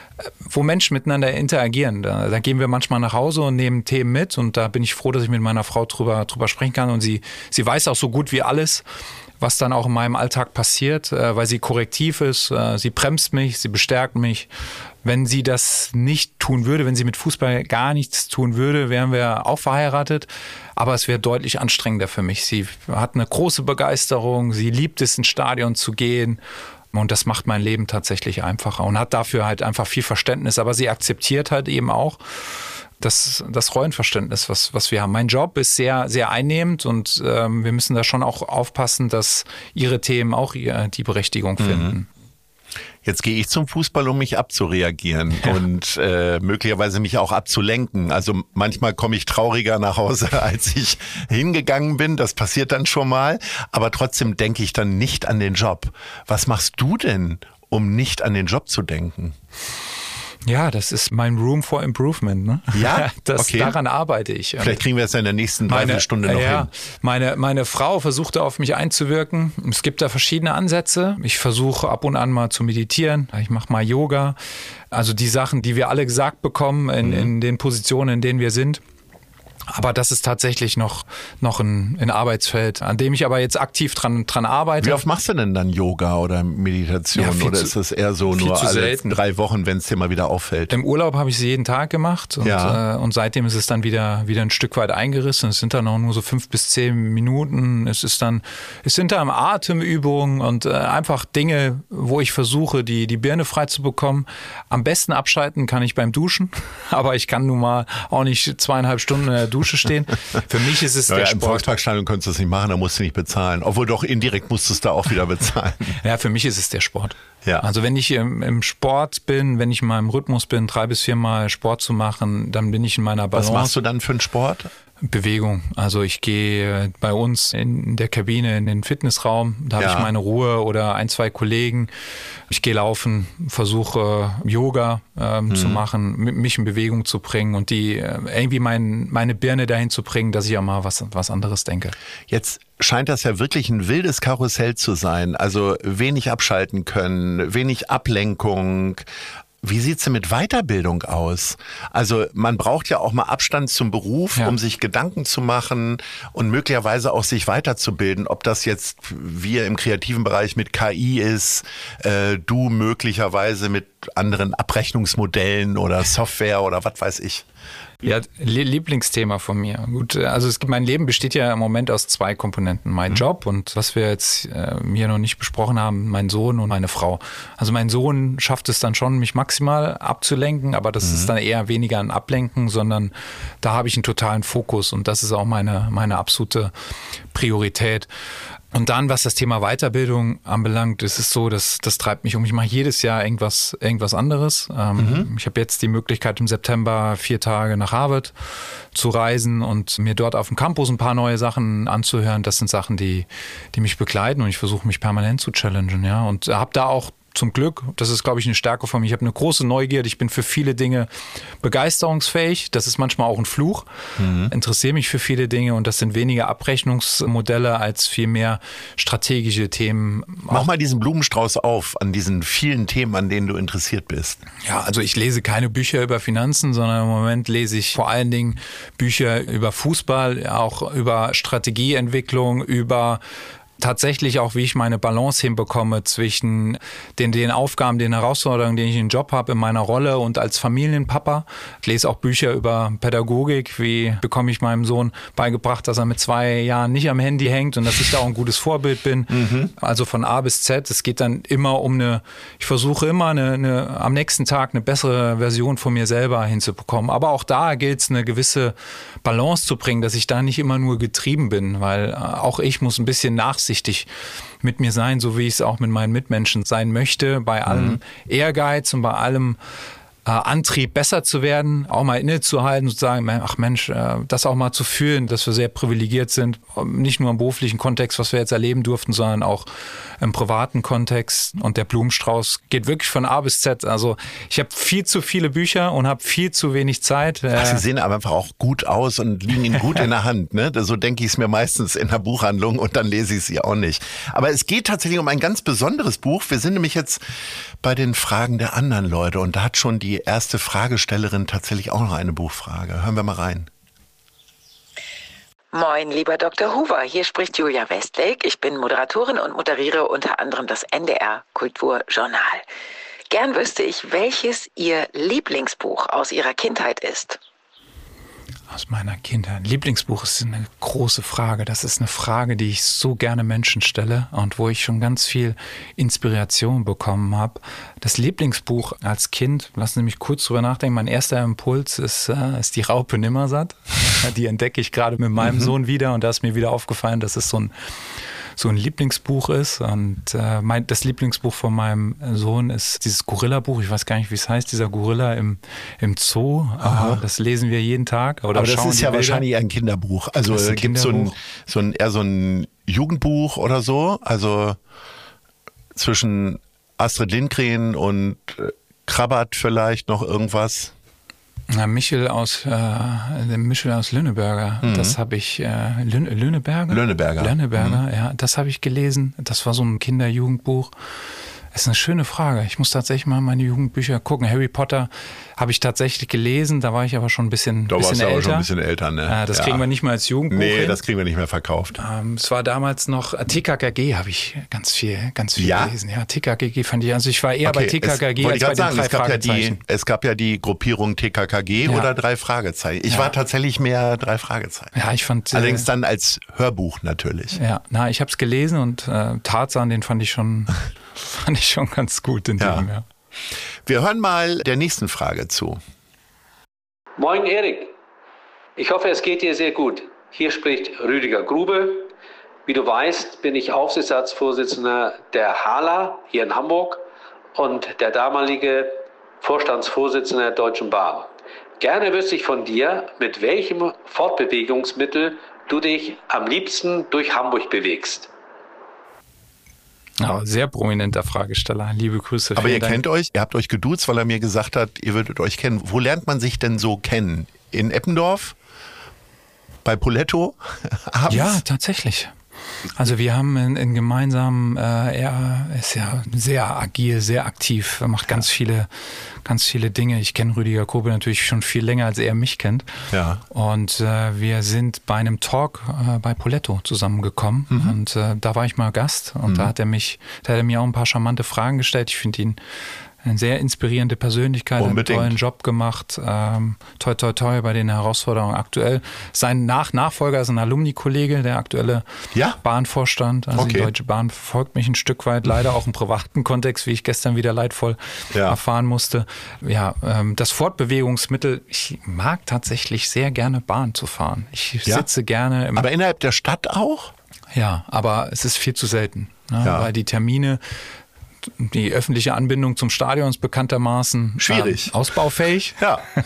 wo Menschen miteinander interagieren. Da gehen wir manchmal nach Hause und nehmen Themen mit und da bin ich froh, dass ich mit meiner Frau drüber sprechen kann und sie weiß auch so gut wie alles, was dann auch in meinem Alltag passiert, weil sie korrektiv ist, sie bremst mich, sie bestärkt mich. Wenn sie das nicht tun würde, wenn sie mit Fußball gar nichts tun würde, wären wir auch verheiratet. Aber es wäre deutlich anstrengender für mich. Sie hat eine große Begeisterung, sie liebt es, ins Stadion zu gehen. Und das macht mein Leben tatsächlich einfacher und hat dafür halt einfach viel Verständnis. Aber sie akzeptiert halt eben auch das Rollenverständnis, was wir haben. Mein Job ist sehr, sehr einnehmend und wir müssen da schon auch aufpassen, dass ihre Themen auch die Berechtigung finden. Jetzt gehe ich zum Fußball, um mich abzureagieren und möglicherweise mich auch abzulenken. Also manchmal komme ich trauriger nach Hause, als ich hingegangen bin. Das passiert dann schon mal. Aber trotzdem denke ich dann nicht an den Job. Was machst du denn, um nicht an den Job zu denken? Ja, das ist mein Room for Improvement. Ne? Ja, okay. Daran arbeite ich. Vielleicht kriegen wir es ja in der nächsten Dreiviertelstunde noch hin. Meine Frau versuchte auf mich einzuwirken. Es gibt da verschiedene Ansätze. Ich versuche ab und an mal zu meditieren. Ich mache mal Yoga. Also die Sachen, die wir alle gesagt bekommen in den Positionen, in denen wir sind. Aber das ist tatsächlich noch ein Arbeitsfeld, an dem ich aber jetzt aktiv dran arbeite. Wie oft machst du denn dann Yoga oder Meditation? Ja, oder ist das eher so nur alle selten. 3 Wochen, wenn es dir mal wieder auffällt? Im Urlaub habe ich sie jeden Tag gemacht und seitdem ist es dann wieder ein Stück weit eingerissen. Es sind dann auch nur so 5 bis 10 Minuten. Es sind da Atemübungen und einfach Dinge, wo ich versuche, die Birne frei zu bekommen. Am besten abschalten kann ich beim Duschen, aber ich kann nun mal auch nicht 2,5 Stunden in der Dusche stehen. Für mich ist es der Sport. Im Volksparkstadion könntest du das nicht machen, da musst du nicht bezahlen. Obwohl doch indirekt musst du es da auch wieder bezahlen. Ja, für mich ist es der Sport. Ja. Also wenn ich im Sport bin, wenn ich in meinem Rhythmus bin, 3 bis 4 Mal Sport zu machen, dann bin ich in meiner Balance. Was machst du dann für einen Sport? Bewegung. Also ich gehe bei uns in der Kabine in den Fitnessraum, da habe ich meine Ruhe oder 1, 2 Kollegen. Ich gehe laufen, versuche Yoga zu machen, mich in Bewegung zu bringen und irgendwie meine Birne dahin zu bringen, dass ich auch mal was anderes denke. Jetzt scheint das ja wirklich ein wildes Karussell zu sein. Also wenig abschalten können, wenig Ablenkung. Wie sieht's denn mit Weiterbildung aus? Also man braucht ja auch mal Abstand zum Beruf, um sich Gedanken zu machen und möglicherweise auch sich weiterzubilden. Ob das jetzt wir im kreativen Bereich mit KI ist, du möglicherweise mit anderen Abrechnungsmodellen oder Software oder was weiß ich? Ja, Lieblingsthema von mir. Gut, also mein Leben besteht ja im Moment aus 2 Komponenten. Mein Job und was wir jetzt hier noch nicht besprochen haben, mein Sohn und meine Frau. Also mein Sohn schafft es dann schon, mich maximal abzulenken, aber das ist dann eher weniger ein Ablenken, sondern da habe ich einen totalen Fokus und das ist auch meine absolute Priorität. Und dann, was das Thema Weiterbildung anbelangt, ist es so, das treibt mich um. Ich mache jedes Jahr irgendwas anderes. Ich habe jetzt die Möglichkeit, im September 4 Tage nach Harvard zu reisen und mir dort auf dem Campus ein paar neue Sachen anzuhören. Das sind Sachen, die mich begleiten und ich versuche mich permanent zu challengen. Ja? Und habe da auch zum Glück, das ist, glaube ich, eine Stärke von mir. Ich habe eine große Neugierde. Ich bin für viele Dinge begeisterungsfähig. Das ist manchmal auch ein Fluch. Interessiere mich für viele Dinge und das sind weniger Abrechnungsmodelle als viel mehr strategische Themen. Mach mal diesen Blumenstrauß auf an diesen vielen Themen, an denen du interessiert bist. Ja, also ich lese keine Bücher über Finanzen, sondern im Moment lese ich vor allen Dingen Bücher über Fußball, auch über Strategieentwicklung, über tatsächlich auch, wie ich meine Balance hinbekomme zwischen den Aufgaben, den Herausforderungen, die ich im Job habe, in meiner Rolle und als Familienpapa. Ich lese auch Bücher über Pädagogik, wie bekomme ich meinem Sohn beigebracht, dass er mit 2 Jahren nicht am Handy hängt und dass ich da auch ein gutes Vorbild bin. Also von A bis Z. Es geht dann immer um ich versuche immer am nächsten Tag eine bessere Version von mir selber hinzubekommen. Aber auch da gilt es, eine gewisse Balance zu bringen, dass ich da nicht immer nur getrieben bin, weil auch ich muss ein bisschen nachsichtig mit mir sein, so wie ich es auch mit meinen Mitmenschen sein möchte, bei allem Ehrgeiz und bei allem Antrieb, besser zu werden, auch mal innezuhalten und zu sagen, ach Mensch, das auch mal zu fühlen, dass wir sehr privilegiert sind, nicht nur im beruflichen Kontext, was wir jetzt erleben durften, sondern auch im privaten Kontext. Und der Blumenstrauß geht wirklich von A bis Z. Also ich habe viel zu viele Bücher und habe viel zu wenig Zeit. Ach, sie sehen aber einfach auch gut aus und liegen Ihnen gut in der Hand. Ne? So denke ich es mir meistens in der Buchhandlung und dann lese ich sie auch nicht. Aber es geht tatsächlich um ein ganz besonderes Buch. Wir sind nämlich jetzt bei den Fragen der anderen Leute und da hat schon die erste Fragestellerin tatsächlich auch noch eine Buchfrage. Hören wir mal rein. Moin, lieber Dr. Hoover, hier spricht Julia Westlake. Ich bin Moderatorin und moderiere unter anderem das NDR Kulturjournal. Gern wüsste ich, welches Ihr Lieblingsbuch aus Ihrer Kindheit ist. Aus meiner Kindheit. Lieblingsbuch ist eine große Frage. Das ist eine Frage, die ich so gerne Menschen stelle und wo ich schon ganz viel Inspiration bekommen habe. Das Lieblingsbuch als Kind, lassen Sie mich kurz drüber nachdenken, mein erster Impuls ist die Raupe Nimmersatt. Die entdecke ich gerade mit meinem Sohn wieder und da ist mir wieder aufgefallen, dass es so ein Lieblingsbuch ist. Und das Lieblingsbuch von meinem Sohn ist dieses Gorilla-Buch. Ich weiß gar nicht, wie es heißt, dieser Gorilla im Zoo. Das lesen wir jeden Tag. Oder aber das ist ja wahrscheinlich ein Kinderbuch. Also gibt es eher so ein Jugendbuch oder so. Also zwischen Astrid Lindgren und Krabbert vielleicht noch irgendwas. Na, Michel aus Lönneberger, das habe ich, Lönneberger, ja, das habe ich gelesen. Das war so ein Kinder-Jugendbuch. Das ist eine schöne Frage. Ich muss tatsächlich mal meine Jugendbücher gucken. Harry Potter habe ich tatsächlich gelesen, da war ich aber schon ein bisschen älter. Da warst du aber schon ein bisschen älter, ne? Das kriegen wir nicht mehr als Jugendbuch hin. Das kriegen wir nicht mehr verkauft. Es war damals noch, TKKG habe ich ganz viel gelesen. Ja, TKKG fand ich, also ich war eher bei TKKG als bei den 3 Fragezeichen. Es gab ja die Gruppierung TKKG oder 3 Fragezeichen. Ich war tatsächlich mehr 3 Fragezeichen. Ja, ich fand... Allerdings dann als Hörbuch natürlich. Ja, ich habe es gelesen und Tarzan, den fand ich schon ganz gut in dem, ja. Wir hören mal der nächsten Frage zu. Moin Erik, ich hoffe, es geht dir sehr gut. Hier spricht Rüdiger Grube. Wie du weißt, bin ich Aufsichtsratsvorsitzender der HALA hier in Hamburg und der damalige Vorstandsvorsitzende der Deutschen Bahn. Gerne wüsste ich von dir, mit welchem Fortbewegungsmittel du dich am liebsten durch Hamburg bewegst. Ja, sehr prominenter Fragesteller. Liebe Grüße. Aber ihr kennt euch, ihr habt euch geduzt, weil er mir gesagt hat, ihr würdet euch kennen. Wo lernt man sich denn so kennen? In Eppendorf? Bei Poletto? Ja, tatsächlich. Also wir haben in gemeinsamen, er ist ja sehr agil, sehr aktiv, macht ganz viele Dinge. Ich kenne Rüdiger Grube natürlich schon viel länger, als er mich kennt. Ja. Und wir sind bei einem Talk bei Poletto zusammengekommen und da war ich mal Gast und da hat er mir auch ein paar charmante Fragen gestellt. Ich finde ihn Eine sehr inspirierende Persönlichkeit, Unbedingt. einen tollen Job gemacht. Toi, toi, toi bei den Herausforderungen aktuell. Sein Nachfolger ist ein Alumni-Kollege, der aktuelle Bahnvorstand. Also die Deutsche Bahn verfolgt mich ein Stück weit, leider auch im privaten Kontext, wie ich gestern wieder leidvoll erfahren musste. Ja, das Fortbewegungsmittel, ich mag tatsächlich sehr gerne Bahn zu fahren. Ich sitze gerne Aber innerhalb der Stadt auch? Ja, aber es ist viel zu selten, weil die Termine, die öffentliche Anbindung zum Stadion ist bekanntermaßen schwierig, ausbaufähig,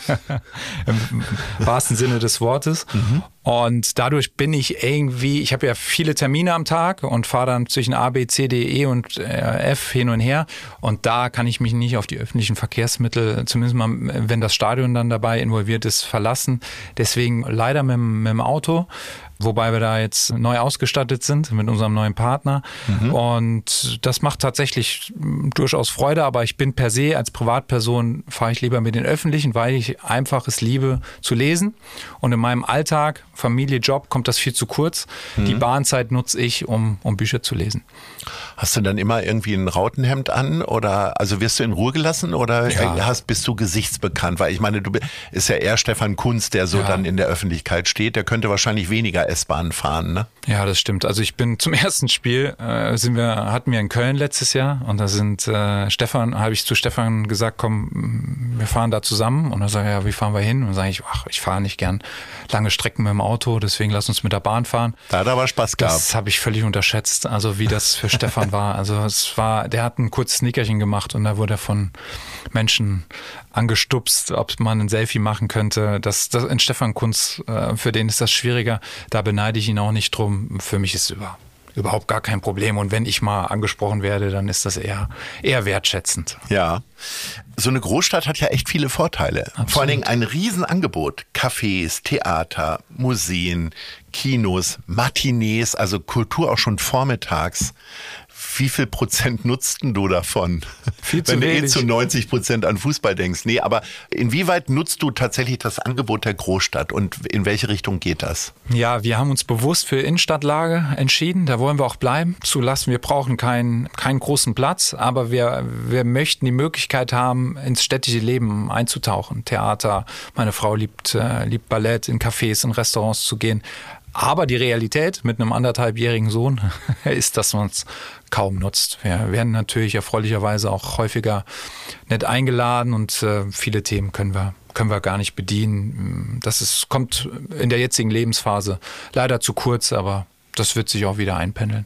im wahrsten Sinne des Wortes. Und dadurch bin ich ich habe ja viele Termine am Tag und fahre dann zwischen A, B, C, D, E und F hin und her. Und da kann ich mich nicht auf die öffentlichen Verkehrsmittel, zumindest mal, wenn das Stadion dann dabei involviert ist, verlassen. Deswegen leider mit dem Auto. Wobei wir da jetzt neu ausgestattet sind mit unserem neuen Partner. Und das macht tatsächlich durchaus Freude, aber ich bin per se als Privatperson, fahre ich lieber mit den Öffentlichen, weil ich einfach es liebe zu lesen. Und in meinem Alltag, Familie, Job, kommt das viel zu kurz. Die Bahnzeit nutze ich, um Bücher zu lesen. Hast du dann immer irgendwie ein Rautenhemd an oder also wirst du in Ruhe gelassen oder bist du gesichtsbekannt? Weil ich meine, ist ja eher Stefan Kuntz, der so dann in der Öffentlichkeit steht. Der könnte wahrscheinlich weniger S-Bahn fahren, ne? Ja, das stimmt. Also ich bin zum ersten Spiel, hatten wir in Köln letztes Jahr und da habe ich zu Stefan gesagt, komm, wir fahren da zusammen. Und er sagt, ja, wie fahren wir hin? Und dann sage ich fahre nicht gern lange Strecken mit dem Auto, deswegen lass uns mit der Bahn fahren. Da hat er aber Spaß gehabt. Das habe ich völlig unterschätzt, also wie das für Stefan war. Also der hat ein kurzes Nickerchen gemacht und da wurde er von Menschen angestupst, ob man ein Selfie machen könnte. Das in Stefan Kuntz, für den ist das schwieriger. Da beneide ich ihn auch nicht drum. Für mich ist überhaupt gar kein Problem. Und wenn ich mal angesprochen werde, dann ist das eher wertschätzend. Ja. So eine Großstadt hat ja echt viele Vorteile. Absolut. Vor allen Dingen ein Riesenangebot. Cafés, Theater, Museen, Kinos, Matinees, also Kultur auch schon vormittags. Wie viel Prozent nutzten du davon? Viel zu Wenn wenig. du zu 90% an Fußball denkst. Nee, aber inwieweit nutzt du tatsächlich das Angebot der Großstadt und in welche Richtung geht das? Ja, wir haben uns bewusst für Innenstadtlage entschieden. Da wollen wir auch bleiben. Wir brauchen keinen großen Platz, aber wir möchten die Möglichkeit haben, ins städtische Leben einzutauchen. Theater, meine Frau liebt Ballett, in Cafés, in Restaurants zu gehen. Aber die Realität mit einem 1,5-jährigen Sohn ist, dass man es kaum nutzt. Wir werden natürlich erfreulicherweise auch häufiger nicht eingeladen und viele Themen können wir gar nicht bedienen. Kommt in der jetzigen Lebensphase leider zu kurz, aber das wird sich auch wieder einpendeln.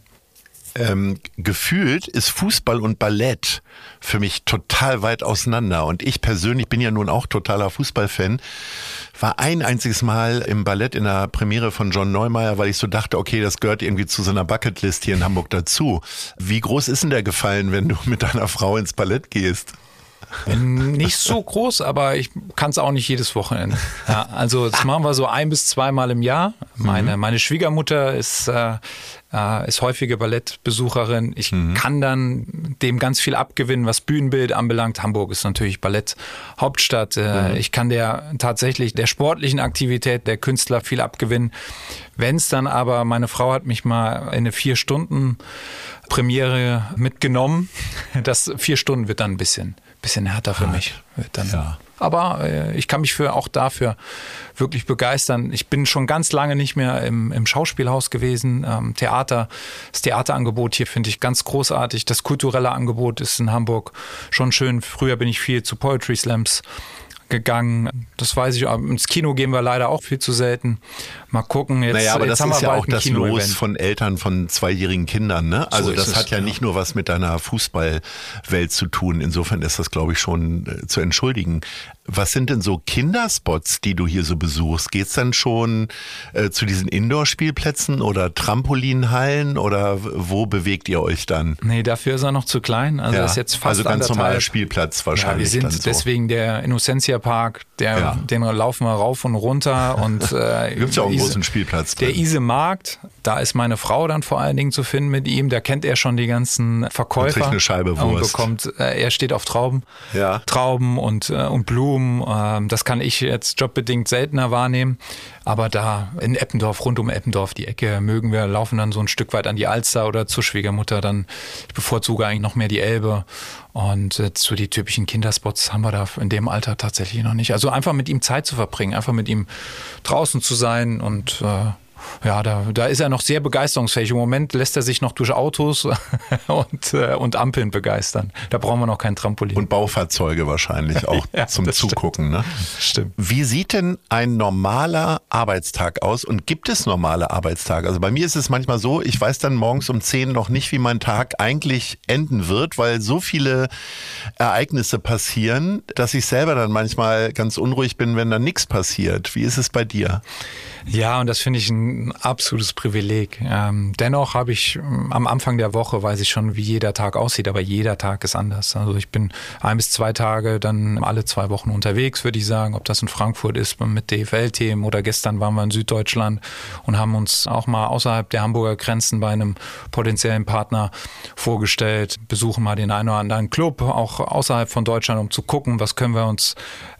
Gefühlt ist Fußball und Ballett für mich total weit auseinander. Und ich persönlich bin ja nun auch totaler Fußballfan. War ein einziges Mal im Ballett in der Premiere von John Neumeier, weil ich so dachte, okay, das gehört irgendwie zu so einer Bucketlist hier in Hamburg dazu. Wie groß ist denn der Gefallen, wenn du mit deiner Frau ins Ballett gehst? Nicht so groß, aber ich kann es auch nicht jedes Wochenende. Ja, also das machen wir so 1 bis 2 Mal im Jahr. Meine Schwiegermutter ist häufige Ballettbesucherin. Ich kann dann dem ganz viel abgewinnen, was Bühnenbild anbelangt. Hamburg ist natürlich Balletthauptstadt. Ich kann tatsächlich der sportlichen Aktivität der Künstler viel abgewinnen. Wenn es dann aber, meine Frau hat mich mal in eine 4-Stunden-Premiere mitgenommen. Das 4 Stunden wird dann ein bisschen härter für mich. Aber ich kann mich auch dafür wirklich begeistern. Ich bin schon ganz lange nicht mehr im Schauspielhaus gewesen. Das Theaterangebot hier finde ich ganz großartig. Das kulturelle Angebot ist in Hamburg schon schön. Früher bin ich viel zu Poetry Slams gegangen. Das weiß ich, aber ins Kino gehen wir leider auch viel zu selten. Mal gucken. Aber das ist ja auch das Kino-Event. Los von Eltern von 2-jährigen Kindern, ne? Also so das hat ja nicht nur was mit deiner Fußballwelt zu tun. Insofern ist das, glaube ich, schon zu entschuldigen. Was sind denn so Kinderspots, die du hier so besuchst? Geht's dann schon zu diesen Indoor-Spielplätzen oder Trampolinhallen oder wo bewegt ihr euch dann? Nee, dafür ist er noch zu klein. Also das ist jetzt fast also ganz normaler Spielplatz wahrscheinlich. Ja, wir sind deswegen der Innocentia Park, den laufen wir rauf und runter und gibt's ja auch einen großen Spielplatz drin. Der Ise-Markt, da ist meine Frau dann vor allen Dingen zu finden mit ihm. Da kennt er schon die ganzen Verkäufer. Und kriegt eine Scheibe Wurst. Er steht auf Trauben und Blumen. Das kann ich jetzt jobbedingt seltener wahrnehmen. Aber da in Eppendorf, rund um Eppendorf, die Ecke laufen dann so ein Stück weit an die Alster oder zur Schwiegermutter. Ich bevorzuge eigentlich noch mehr die Elbe. Und so die typischen Kinderspots haben wir da in dem Alter tatsächlich noch nicht. Also einfach mit ihm Zeit zu verbringen, einfach mit ihm draußen zu sein und da ist er noch sehr begeisterungsfähig. Im Moment lässt er sich noch durch Autos und Ampeln begeistern. Da brauchen wir noch kein Trampolin. Und Baufahrzeuge wahrscheinlich auch zum Zugucken. Ne? Stimmt. Wie sieht denn ein normaler Arbeitstag aus und gibt es normale Arbeitstage? Also bei mir ist es manchmal so, ich weiß dann morgens um 10 noch nicht, wie mein Tag eigentlich enden wird, weil so viele Ereignisse passieren, dass ich selber dann manchmal ganz unruhig bin, wenn dann nichts passiert. Wie ist es bei dir? Ja, und das finde ich ein absolutes Privileg. Dennoch habe ich am Anfang der Woche, weiß ich schon, wie jeder Tag aussieht, aber jeder Tag ist anders. Also ich bin 1 bis 2 Tage dann alle 2 Wochen unterwegs, würde ich sagen, ob das in Frankfurt ist mit DFL-Themen oder gestern waren wir in Süddeutschland und haben uns auch mal außerhalb der Hamburger Grenzen bei einem potenziellen Partner vorgestellt, besuchen mal den einen oder anderen Club, auch außerhalb von Deutschland, um zu gucken, was können wir uns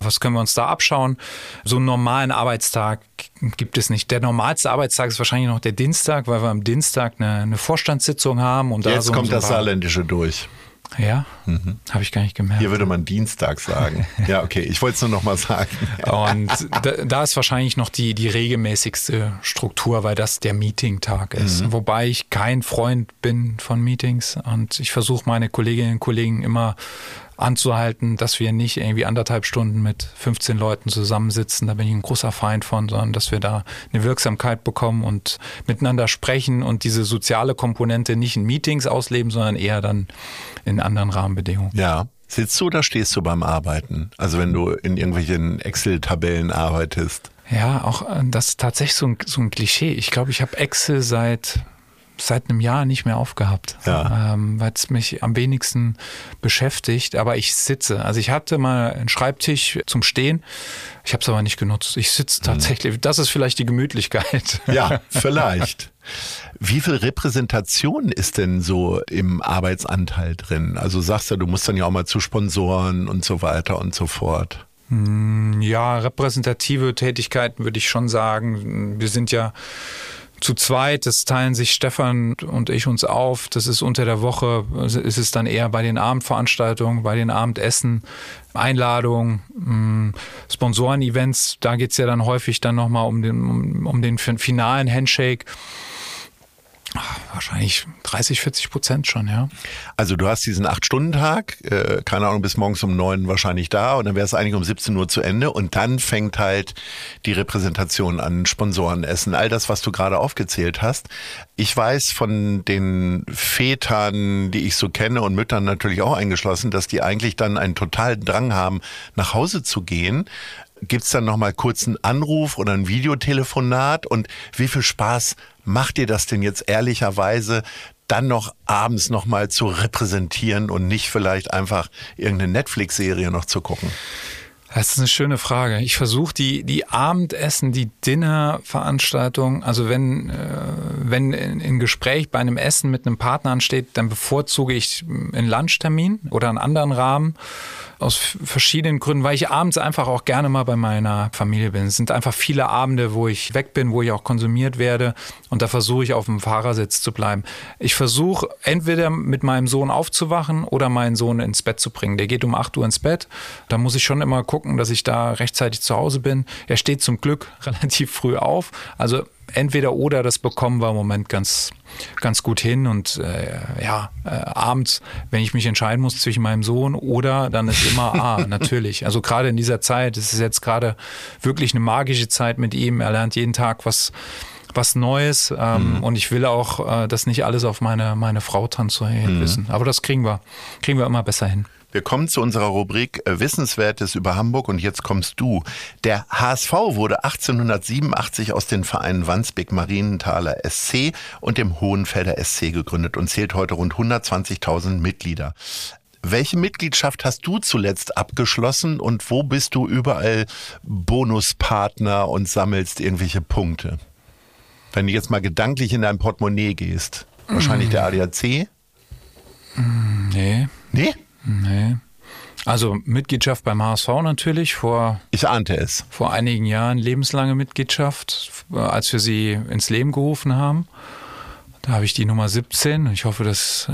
da abschauen. So einen normalen Arbeitstag gibt es nicht. Der normalste Arbeitstag ist wahrscheinlich noch der Dienstag, weil wir am Dienstag eine Vorstandssitzung haben. Und jetzt kommt das Saarländische durch. Ja, habe ich gar nicht gemerkt. Hier würde man Dienstag sagen. Ja, okay, ich wollte es nur noch mal sagen. Und da ist wahrscheinlich noch die regelmäßigste Struktur, weil das der Meeting-Tag ist. Wobei ich kein Freund bin von Meetings und ich versuche meine Kolleginnen und Kollegen immer anzuhalten, dass wir nicht irgendwie 1,5 Stunden mit 15 Leuten zusammensitzen. Da bin ich ein großer Feind von, sondern dass wir da eine Wirksamkeit bekommen und miteinander sprechen und diese soziale Komponente nicht in Meetings ausleben, sondern eher dann in anderen Rahmenbedingungen. Ja. Sitzt du oder stehst du beim Arbeiten? Also wenn du in irgendwelchen Excel-Tabellen arbeitest? Ja, auch das ist tatsächlich so ein Klischee. Ich glaube, ich habe Excel seit einem Jahr nicht mehr aufgehabt, weil es mich am wenigsten beschäftigt. Aber ich sitze. Also ich hatte mal einen Schreibtisch zum Stehen. Ich habe es aber nicht genutzt. Ich sitze tatsächlich. Das ist vielleicht die Gemütlichkeit. Ja, vielleicht. Wie viel Repräsentation ist denn so im Arbeitsanteil drin? Also sagst du musst dann ja auch mal zu Sponsoren und so weiter und so fort. Ja, repräsentative Tätigkeiten würde ich schon sagen. Wir sind ja zu zweit, das teilen sich Stefan und ich uns auf. Das ist unter der Woche, ist es dann eher bei den Abendveranstaltungen, bei den Abendessen, Einladungen, Sponsoren-Events. Da geht es ja dann häufig dann nochmal um den finalen Handshake. Wahrscheinlich 30-40% schon, ja. Also du hast diesen 8-Stunden-Tag, keine Ahnung, bis morgens um 9 wahrscheinlich da und dann wäre es eigentlich um 17 Uhr zu Ende und dann fängt halt die Repräsentation an, Sponsorenessen, all das, was du gerade aufgezählt hast. Ich weiß von den Vätern, die ich so kenne und Müttern natürlich auch eingeschlossen, dass die eigentlich dann einen totalen Drang haben, nach Hause zu gehen. Gibt's dann nochmal kurz einen Anruf oder ein Videotelefonat und wie viel Spaß macht dir das denn jetzt ehrlicherweise, dann noch abends nochmal zu repräsentieren und nicht vielleicht einfach irgendeine Netflix-Serie noch zu gucken? Das ist eine schöne Frage. Ich versuche die Abendessen, die Dinnerveranstaltung, also wenn ein Gespräch bei einem Essen mit einem Partner ansteht, dann bevorzuge ich einen Lunchtermin oder einen anderen Rahmen. Aus verschiedenen Gründen, weil ich abends einfach auch gerne mal bei meiner Familie bin. Es sind einfach viele Abende, wo ich weg bin, wo ich auch konsumiert werde und da versuche ich auf dem Fahrersitz zu bleiben. Ich versuche entweder mit meinem Sohn aufzuwachen oder meinen Sohn ins Bett zu bringen. Der geht um 8 Uhr ins Bett. Da muss ich schon immer gucken, dass ich da rechtzeitig zu Hause bin. Er steht zum Glück relativ früh auf. Also entweder oder, das bekommen wir im Moment ganz gut hin und abends, wenn ich mich entscheiden muss zwischen meinem Sohn oder, dann ist immer natürlich. Also gerade in dieser Zeit, es ist jetzt gerade wirklich eine magische Zeit mit ihm. Er lernt jeden Tag was Neues und ich will auch, dass nicht alles auf meine Frau transferiert wissen. Aber das kriegen wir immer besser hin. Wir kommen zu unserer Rubrik Wissenswertes über Hamburg und jetzt kommst du. Der HSV wurde 1887 aus den Vereinen Wandsbek Marienthaler SC und dem Hohenfelder SC gegründet und zählt heute rund 120.000 Mitglieder. Welche Mitgliedschaft hast du zuletzt abgeschlossen und wo bist du überall Bonuspartner und sammelst irgendwelche Punkte? Wenn du jetzt mal gedanklich in dein Portemonnaie gehst. Wahrscheinlich der ADAC? Nee. Nee? Nee. Also Mitgliedschaft beim HSV natürlich. Ich ahnte es. Vor einigen Jahren lebenslange Mitgliedschaft, als wir sie ins Leben gerufen haben. Da habe ich die Nummer 17. Ich hoffe, dass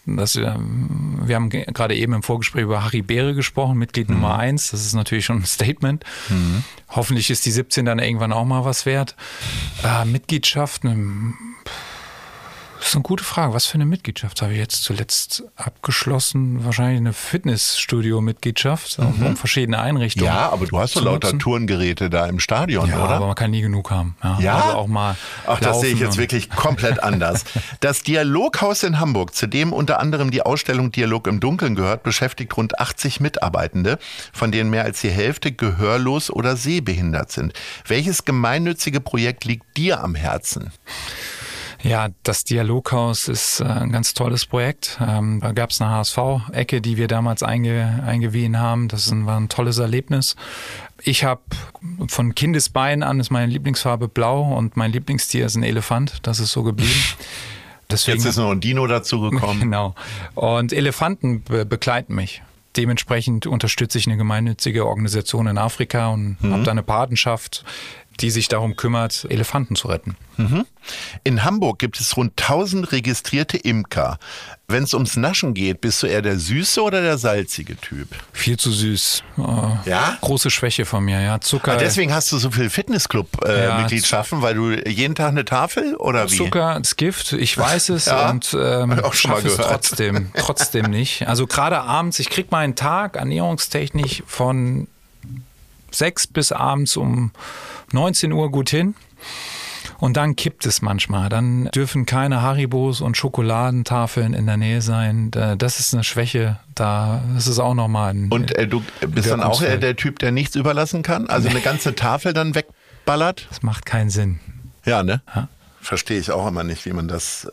wir haben gerade eben im Vorgespräch über Harry Beere gesprochen, Mitglied Nummer 1. Das ist natürlich schon ein Statement. Hoffentlich ist die 17 dann irgendwann auch mal was wert. Mitgliedschaft, das ist eine gute Frage. Was für eine Mitgliedschaft habe ich jetzt zuletzt abgeschlossen? Wahrscheinlich eine Fitnessstudio-Mitgliedschaft, um verschiedene Einrichtungen. Ja, aber du hast so lauter Turngeräte da im Stadion, ja, oder? Aber man kann nie genug haben. Ja? Also auch mal Ach, das sehe ich jetzt wirklich komplett anders. Das Dialoghaus in Hamburg, zu dem unter anderem die Ausstellung Dialog im Dunkeln gehört, beschäftigt rund 80 Mitarbeitende, von denen mehr als die Hälfte gehörlos oder sehbehindert sind. Welches gemeinnützige Projekt liegt dir am Herzen? Ja, das Dialoghaus ist ein ganz tolles Projekt. Da gab es eine HSV-Ecke, die wir damals eingewiesen haben. Das war ein tolles Erlebnis. Ich habe von Kindesbeinen an, ist meine Lieblingsfarbe blau und mein Lieblingstier ist ein Elefant. Das ist so geblieben. Deswegen, jetzt ist noch ein Dino dazu gekommen. Genau. Und Elefanten begleiten mich. Dementsprechend unterstütze ich eine gemeinnützige Organisation in Afrika und habe da eine Patenschaft, die sich darum kümmert, Elefanten zu retten. In Hamburg gibt es rund 1000 registrierte Imker. Wenn es ums Naschen geht, bist du eher der süße oder der salzige Typ? Viel zu süß. Ja? Große Schwäche von mir, ja. Zucker. Deswegen hast du so viel Fitnessclub-Mitgliedschaften, weil du jeden Tag eine Tafel oder wie? Zucker ist Gift, ich weiß es und schaffe es trotzdem nicht. Also gerade abends, ich kriege meinen Tag ernährungstechnisch von 6 bis abends um 19 Uhr gut hin. Und dann kippt es manchmal. Dann dürfen keine Haribos und Schokoladentafeln in der Nähe sein. Das ist eine Schwäche. Das ist auch nochmal ein... Und du bist dann auch eher der Typ, der nichts überlassen kann? Also eine ganze Tafel dann wegballert? Das macht keinen Sinn. Ja, ne? Ja. Verstehe ich auch immer nicht, wie man das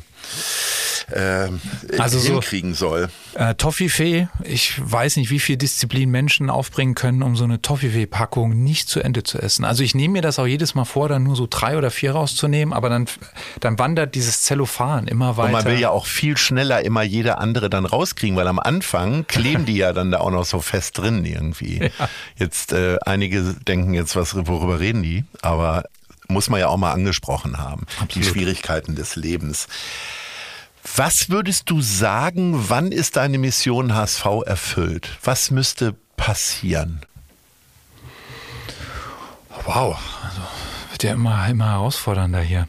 also hinkriegen soll. Toffifee, ich weiß nicht, wie viel Disziplin Menschen aufbringen können, um so eine Toffifee-Packung nicht zu Ende zu essen. Also ich nehme mir das auch jedes Mal vor, dann nur so 3 oder 4 rauszunehmen, aber dann wandert dieses Zellophan immer weiter. Und man will ja auch viel schneller immer jede andere dann rauskriegen, weil am Anfang kleben die ja dann da auch noch so fest drin irgendwie. Ja. Jetzt einige denken jetzt, worüber reden die, aber muss man ja auch mal angesprochen haben. Absolut. Die Schwierigkeiten des Lebens. Was würdest du sagen, wann ist deine Mission HSV erfüllt? Was müsste passieren? Wow, also wird ja immer herausfordernder hier.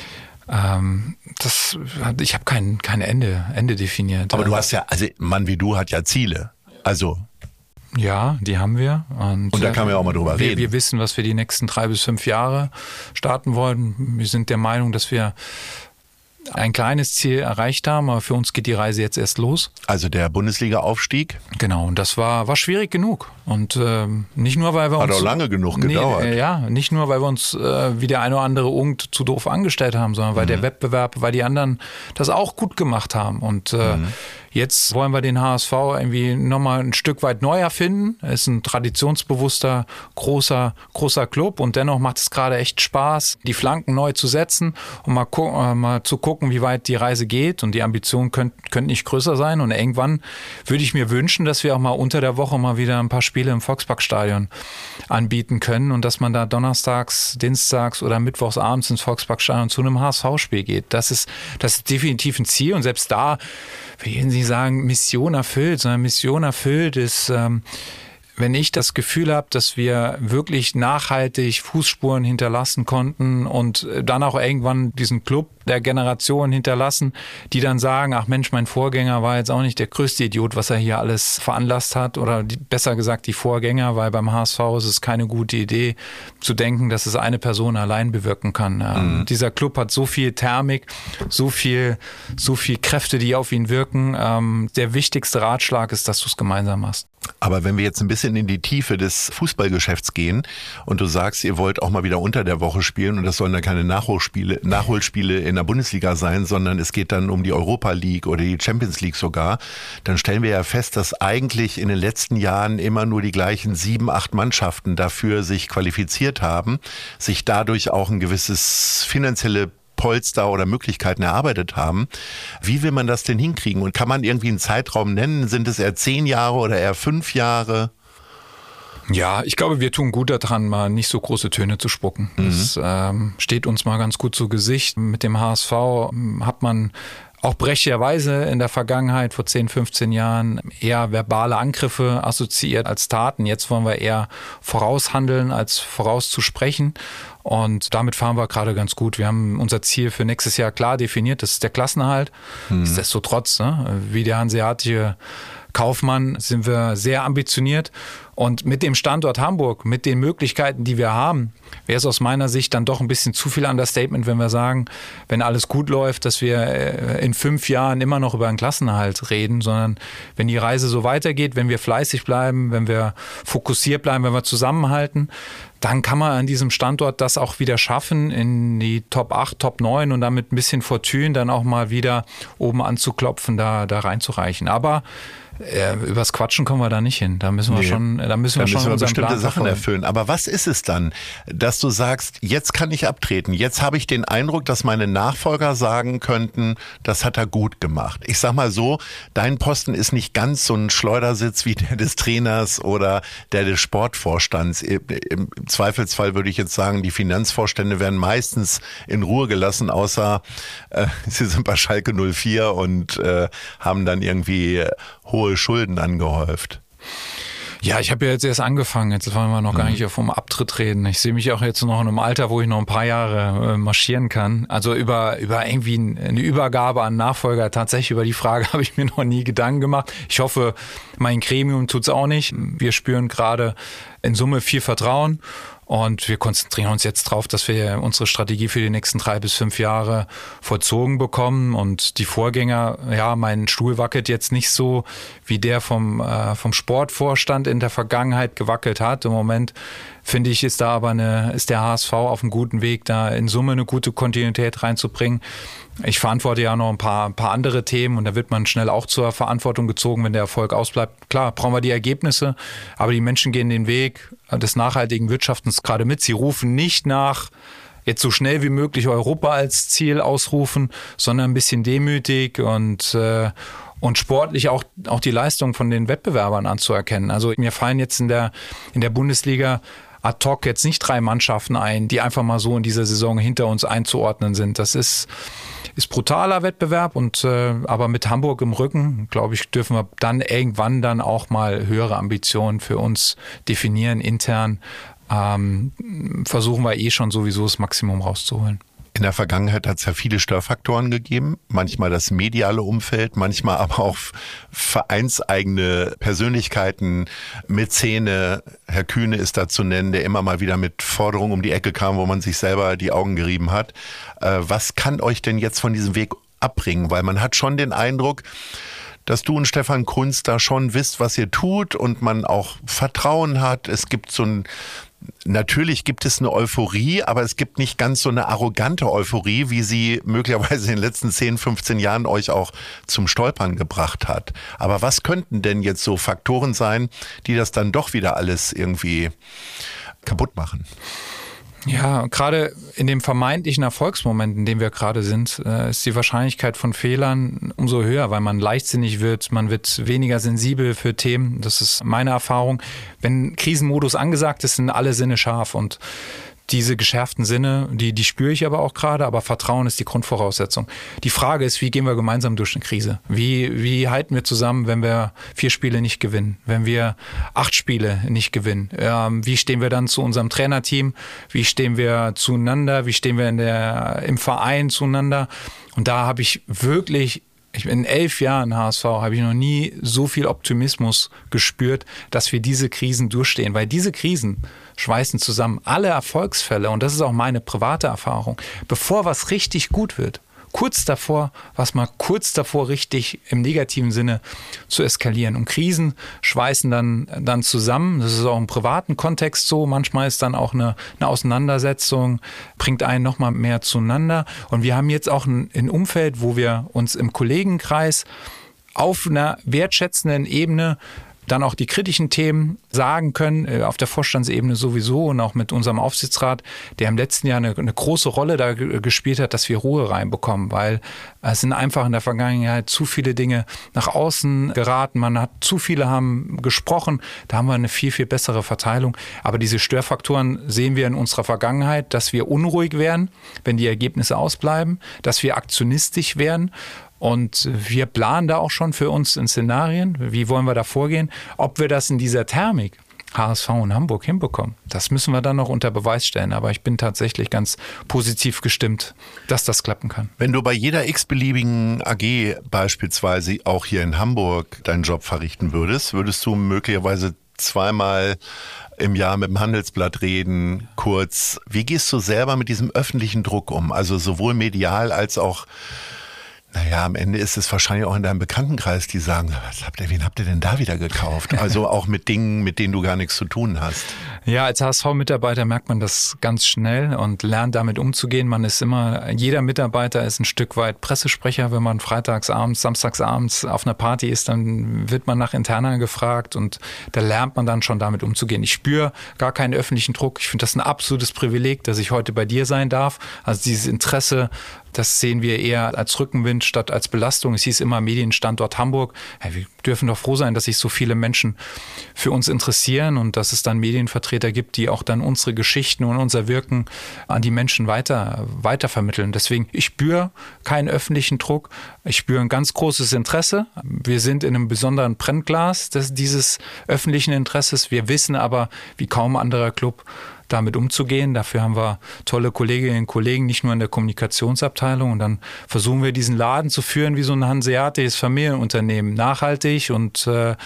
Ich habe kein Ende definiert. Aber du hast ja, also ein Mann wie du hat ja Ziele. Also ja, die haben wir. Und da kann man ja auch mal drüber reden. Wir wissen, was wir die nächsten 3 bis 5 Jahre starten wollen. Wir sind der Meinung, dass wir ein kleines Ziel erreicht haben, aber für uns geht die Reise jetzt erst los. Also der Bundesliga-Aufstieg? Genau, und das war schwierig genug. Und nicht nur, weil wir uns... Hat auch lange genug gedauert. Nicht nur, weil wir uns wie der eine oder andere Ungt zu doof angestellt haben, sondern weil der Wettbewerb, weil die anderen das auch gut gemacht haben. Und jetzt wollen wir den HSV irgendwie nochmal ein Stück weit neu erfinden. Es ist ein traditionsbewusster, großer Club und dennoch macht es gerade echt Spaß, die Flanken neu zu setzen und mal zu gucken, wie weit die Reise geht. Und die Ambitionen könnten nicht größer sein. Und irgendwann würde ich mir wünschen, dass wir auch mal unter der Woche mal wieder ein paar Spiele im Volksparkstadion anbieten können und dass man da donnerstags, dienstags oder mittwochs abends ins Volksparkstadion zu einem HSV-Spiel geht. Das ist definitiv ein Ziel. Und selbst da will ich nicht sagen, Mission erfüllt, sondern Mission erfüllt ist, wenn ich das Gefühl habe, dass wir wirklich nachhaltig Fußspuren hinterlassen konnten und dann auch irgendwann diesen Club der Generation hinterlassen, die dann sagen, ach Mensch, mein Vorgänger war jetzt auch nicht der größte Idiot, was er hier alles veranlasst hat, oder besser gesagt die Vorgänger, weil beim HSV ist es keine gute Idee zu denken, dass es eine Person allein bewirken kann. Dieser Club hat so viel Thermik, so viel Kräfte, die auf ihn wirken. Der wichtigste Ratschlag ist, dass du es gemeinsam machst. Aber wenn wir jetzt ein bisschen in die Tiefe des Fußballgeschäfts gehen und du sagst, ihr wollt auch mal wieder unter der Woche spielen und das sollen dann keine Nachholspiele in der Bundesliga sein, sondern es geht dann um die Europa League oder die Champions League sogar, dann stellen wir ja fest, dass eigentlich in den letzten Jahren immer nur die gleichen 7, 8 Mannschaften dafür sich qualifiziert haben, sich dadurch auch ein gewisses finanzielle Polster oder Möglichkeiten erarbeitet haben. Wie will man das denn hinkriegen? Und kann man irgendwie einen Zeitraum nennen? Sind es eher 10 Jahre oder eher 5 Jahre? Ja, ich glaube, wir tun gut daran, mal nicht so große Töne zu spucken. Das steht uns mal ganz gut zu Gesicht. Mit dem HSV hat man auch berechtigterweise in der Vergangenheit, vor 10, 15 Jahren, eher verbale Angriffe assoziiert als Taten. Jetzt wollen wir eher voraushandeln, als vorauszusprechen. Und damit fahren wir gerade ganz gut. Wir haben unser Ziel für nächstes Jahr klar definiert. Das ist der Klassenerhalt. Nichtsdestotrotz, wie der hanseatische Kaufmann, sind wir sehr ambitioniert. Und mit dem Standort Hamburg, mit den Möglichkeiten, die wir haben, wäre es aus meiner Sicht dann doch ein bisschen zu viel Understatement, wenn wir sagen, wenn alles gut läuft, dass wir in 5 Jahren immer noch über einen Klassenerhalt reden, sondern wenn die Reise so weitergeht, wenn wir fleißig bleiben, wenn wir fokussiert bleiben, wenn wir zusammenhalten, dann kann man an diesem Standort das auch wieder schaffen, in die Top 8, Top 9 und damit ein bisschen Fortune dann auch mal wieder oben anzuklopfen, da reinzureichen. Aber übers Quatschen kommen wir da nicht hin. Da müssen wir schon bestimmte Sachen erfüllen. Aber was ist es dann, dass du sagst, jetzt kann ich abtreten? Jetzt habe ich den Eindruck, dass meine Nachfolger sagen könnten, das hat er gut gemacht. Ich sag mal so, dein Posten ist nicht ganz so ein Schleudersitz wie der des Trainers oder der des Sportvorstands. Im Zweifelsfall würde ich jetzt sagen, die Finanzvorstände werden meistens in Ruhe gelassen, außer sie sind bei Schalke 04 und haben dann irgendwie hohe Schulden angehäuft. Ja, ich habe ja jetzt erst angefangen. Jetzt wollen wir noch gar nicht vom Abtritt reden. Ich sehe mich auch jetzt noch in einem Alter, wo ich noch ein paar Jahre marschieren kann. Also über irgendwie eine Übergabe an Nachfolger, tatsächlich über die Frage habe ich mir noch nie Gedanken gemacht. Ich hoffe, mein Gremium tut's auch nicht. Wir spüren gerade in Summe viel Vertrauen. Und wir konzentrieren uns jetzt drauf, dass wir unsere Strategie für die nächsten 3 bis 5 Jahre vollzogen bekommen. Und die Vorgänger, ja, mein Stuhl wackelt jetzt nicht so, wie der vom Sportvorstand in der Vergangenheit gewackelt hat. Im Moment, finde ich, ist der HSV auf einem guten Weg, da in Summe eine gute Kontinuität reinzubringen. Ich verantworte ja noch ein paar andere Themen und da wird man schnell auch zur Verantwortung gezogen, wenn der Erfolg ausbleibt. Klar, brauchen wir die Ergebnisse, aber die Menschen gehen den Weg des nachhaltigen Wirtschaftens gerade mit. Sie rufen nicht nach, jetzt so schnell wie möglich Europa als Ziel ausrufen, sondern ein bisschen demütig und sportlich auch die Leistung von den Wettbewerbern anzuerkennen. Also mir fallen jetzt in der Bundesliga ad hoc jetzt nicht 3 Mannschaften ein, die einfach mal so in dieser Saison hinter uns einzuordnen sind. Das ist brutaler Wettbewerb aber mit Hamburg im Rücken, glaube ich, dürfen wir dann irgendwann dann auch mal höhere Ambitionen für uns definieren, intern. Versuchen wir schon sowieso das Maximum rauszuholen. In der Vergangenheit hat es ja viele Störfaktoren gegeben, manchmal das mediale Umfeld, manchmal aber auch vereinseigene Persönlichkeiten, Mäzene. Herr Kühne ist da zu nennen, der immer mal wieder mit Forderungen um die Ecke kam, wo man sich selber die Augen gerieben hat. Was kann euch denn jetzt von diesem Weg abbringen? Weil man hat schon den Eindruck, dass du und Stefan Kunz da schon wisst, was ihr tut und man auch Vertrauen hat. Es gibt natürlich gibt es eine Euphorie, aber es gibt nicht ganz so eine arrogante Euphorie, wie sie möglicherweise in den letzten 10, 15 Jahren euch auch zum Stolpern gebracht hat. Aber was könnten denn jetzt so Faktoren sein, die das dann doch wieder alles irgendwie kaputt machen? Ja, gerade in dem vermeintlichen Erfolgsmoment, in dem wir gerade sind, ist die Wahrscheinlichkeit von Fehlern umso höher, weil man leichtsinnig wird, man wird weniger sensibel für Themen. Das ist meine Erfahrung. Wenn Krisenmodus angesagt ist, sind alle Sinne scharf und diese geschärften Sinne, die spüre ich aber auch gerade, aber Vertrauen ist die Grundvoraussetzung. Die Frage ist, wie gehen wir gemeinsam durch eine Krise? Wie halten wir zusammen, wenn wir 4 Spiele nicht gewinnen, wenn wir 8 Spiele nicht gewinnen? Wie stehen wir dann zu unserem Trainerteam? Wie stehen wir zueinander? Wie stehen wir im Verein zueinander? Und da habe ich wirklich, in 11 Jahren HSV habe ich noch nie so viel Optimismus gespürt, dass wir diese Krisen durchstehen, weil diese Krisen schweißen zusammen alle Erfolgsfälle und das ist auch meine private Erfahrung. Bevor was richtig gut wird, kurz davor richtig im negativen Sinne zu eskalieren. Und Krisen schweißen dann zusammen. Das ist auch im privaten Kontext so. Manchmal ist dann auch eine Auseinandersetzung, bringt einen nochmal mehr zueinander. Und wir haben jetzt auch ein Umfeld, wo wir uns im Kollegenkreis auf einer wertschätzenden Ebene dann auch die kritischen Themen sagen können, auf der Vorstandsebene sowieso und auch mit unserem Aufsichtsrat, der im letzten Jahr eine große Rolle da gespielt hat, dass wir Ruhe reinbekommen, weil es sind einfach in der Vergangenheit zu viele Dinge nach außen geraten, zu viele haben gesprochen, da haben wir eine viel, viel bessere Verteilung. Aber diese Störfaktoren sehen wir in unserer Vergangenheit, dass wir unruhig werden, wenn die Ergebnisse ausbleiben, dass wir aktionistisch werden Und wir planen da auch schon für uns in Szenarien, wie wollen wir da vorgehen. Ob wir das in dieser Thermik, HSV und Hamburg, hinbekommen, das müssen wir dann noch unter Beweis stellen. Aber ich bin tatsächlich ganz positiv gestimmt, dass das klappen kann. Wenn du bei jeder x-beliebigen AG beispielsweise auch hier in Hamburg deinen Job verrichten würdest du möglicherweise zweimal im Jahr mit dem Handelsblatt reden, kurz. Wie gehst du selber mit diesem öffentlichen Druck um? Also sowohl medial als auch, am Ende ist es wahrscheinlich auch in deinem Bekanntenkreis, die sagen, wen habt ihr denn da wieder gekauft? Also auch mit Dingen, mit denen du gar nichts zu tun hast. Ja, als HSV-Mitarbeiter merkt man das ganz schnell und lernt damit umzugehen. Jeder Mitarbeiter ist ein Stück weit Pressesprecher. Wenn man freitagsabends, samstagsabends auf einer Party ist, dann wird man nach Interna gefragt und da lernt man dann schon damit umzugehen. Ich spüre gar keinen öffentlichen Druck. Ich finde das ein absolutes Privileg, dass ich heute bei dir sein darf. Also dieses Interesse, das sehen wir eher als Rückenwind statt als Belastung. Es hieß immer Medienstandort Hamburg. Hey, wir dürfen doch froh sein, dass sich so viele Menschen für uns interessieren und dass es dann Medienvertreter gibt, die auch dann unsere Geschichten und unser Wirken an die Menschen weiter vermitteln. Deswegen, ich spüre keinen öffentlichen Druck. Ich spüre ein ganz großes Interesse. Wir sind in einem besonderen Brennglas dieses öffentlichen Interesses. Wir wissen aber, wie kaum anderer Club, damit umzugehen. Dafür haben wir tolle Kolleginnen und Kollegen, nicht nur in der Kommunikationsabteilung. Und dann versuchen wir, diesen Laden zu führen wie so ein hanseatisches Familienunternehmen. Nachhaltig und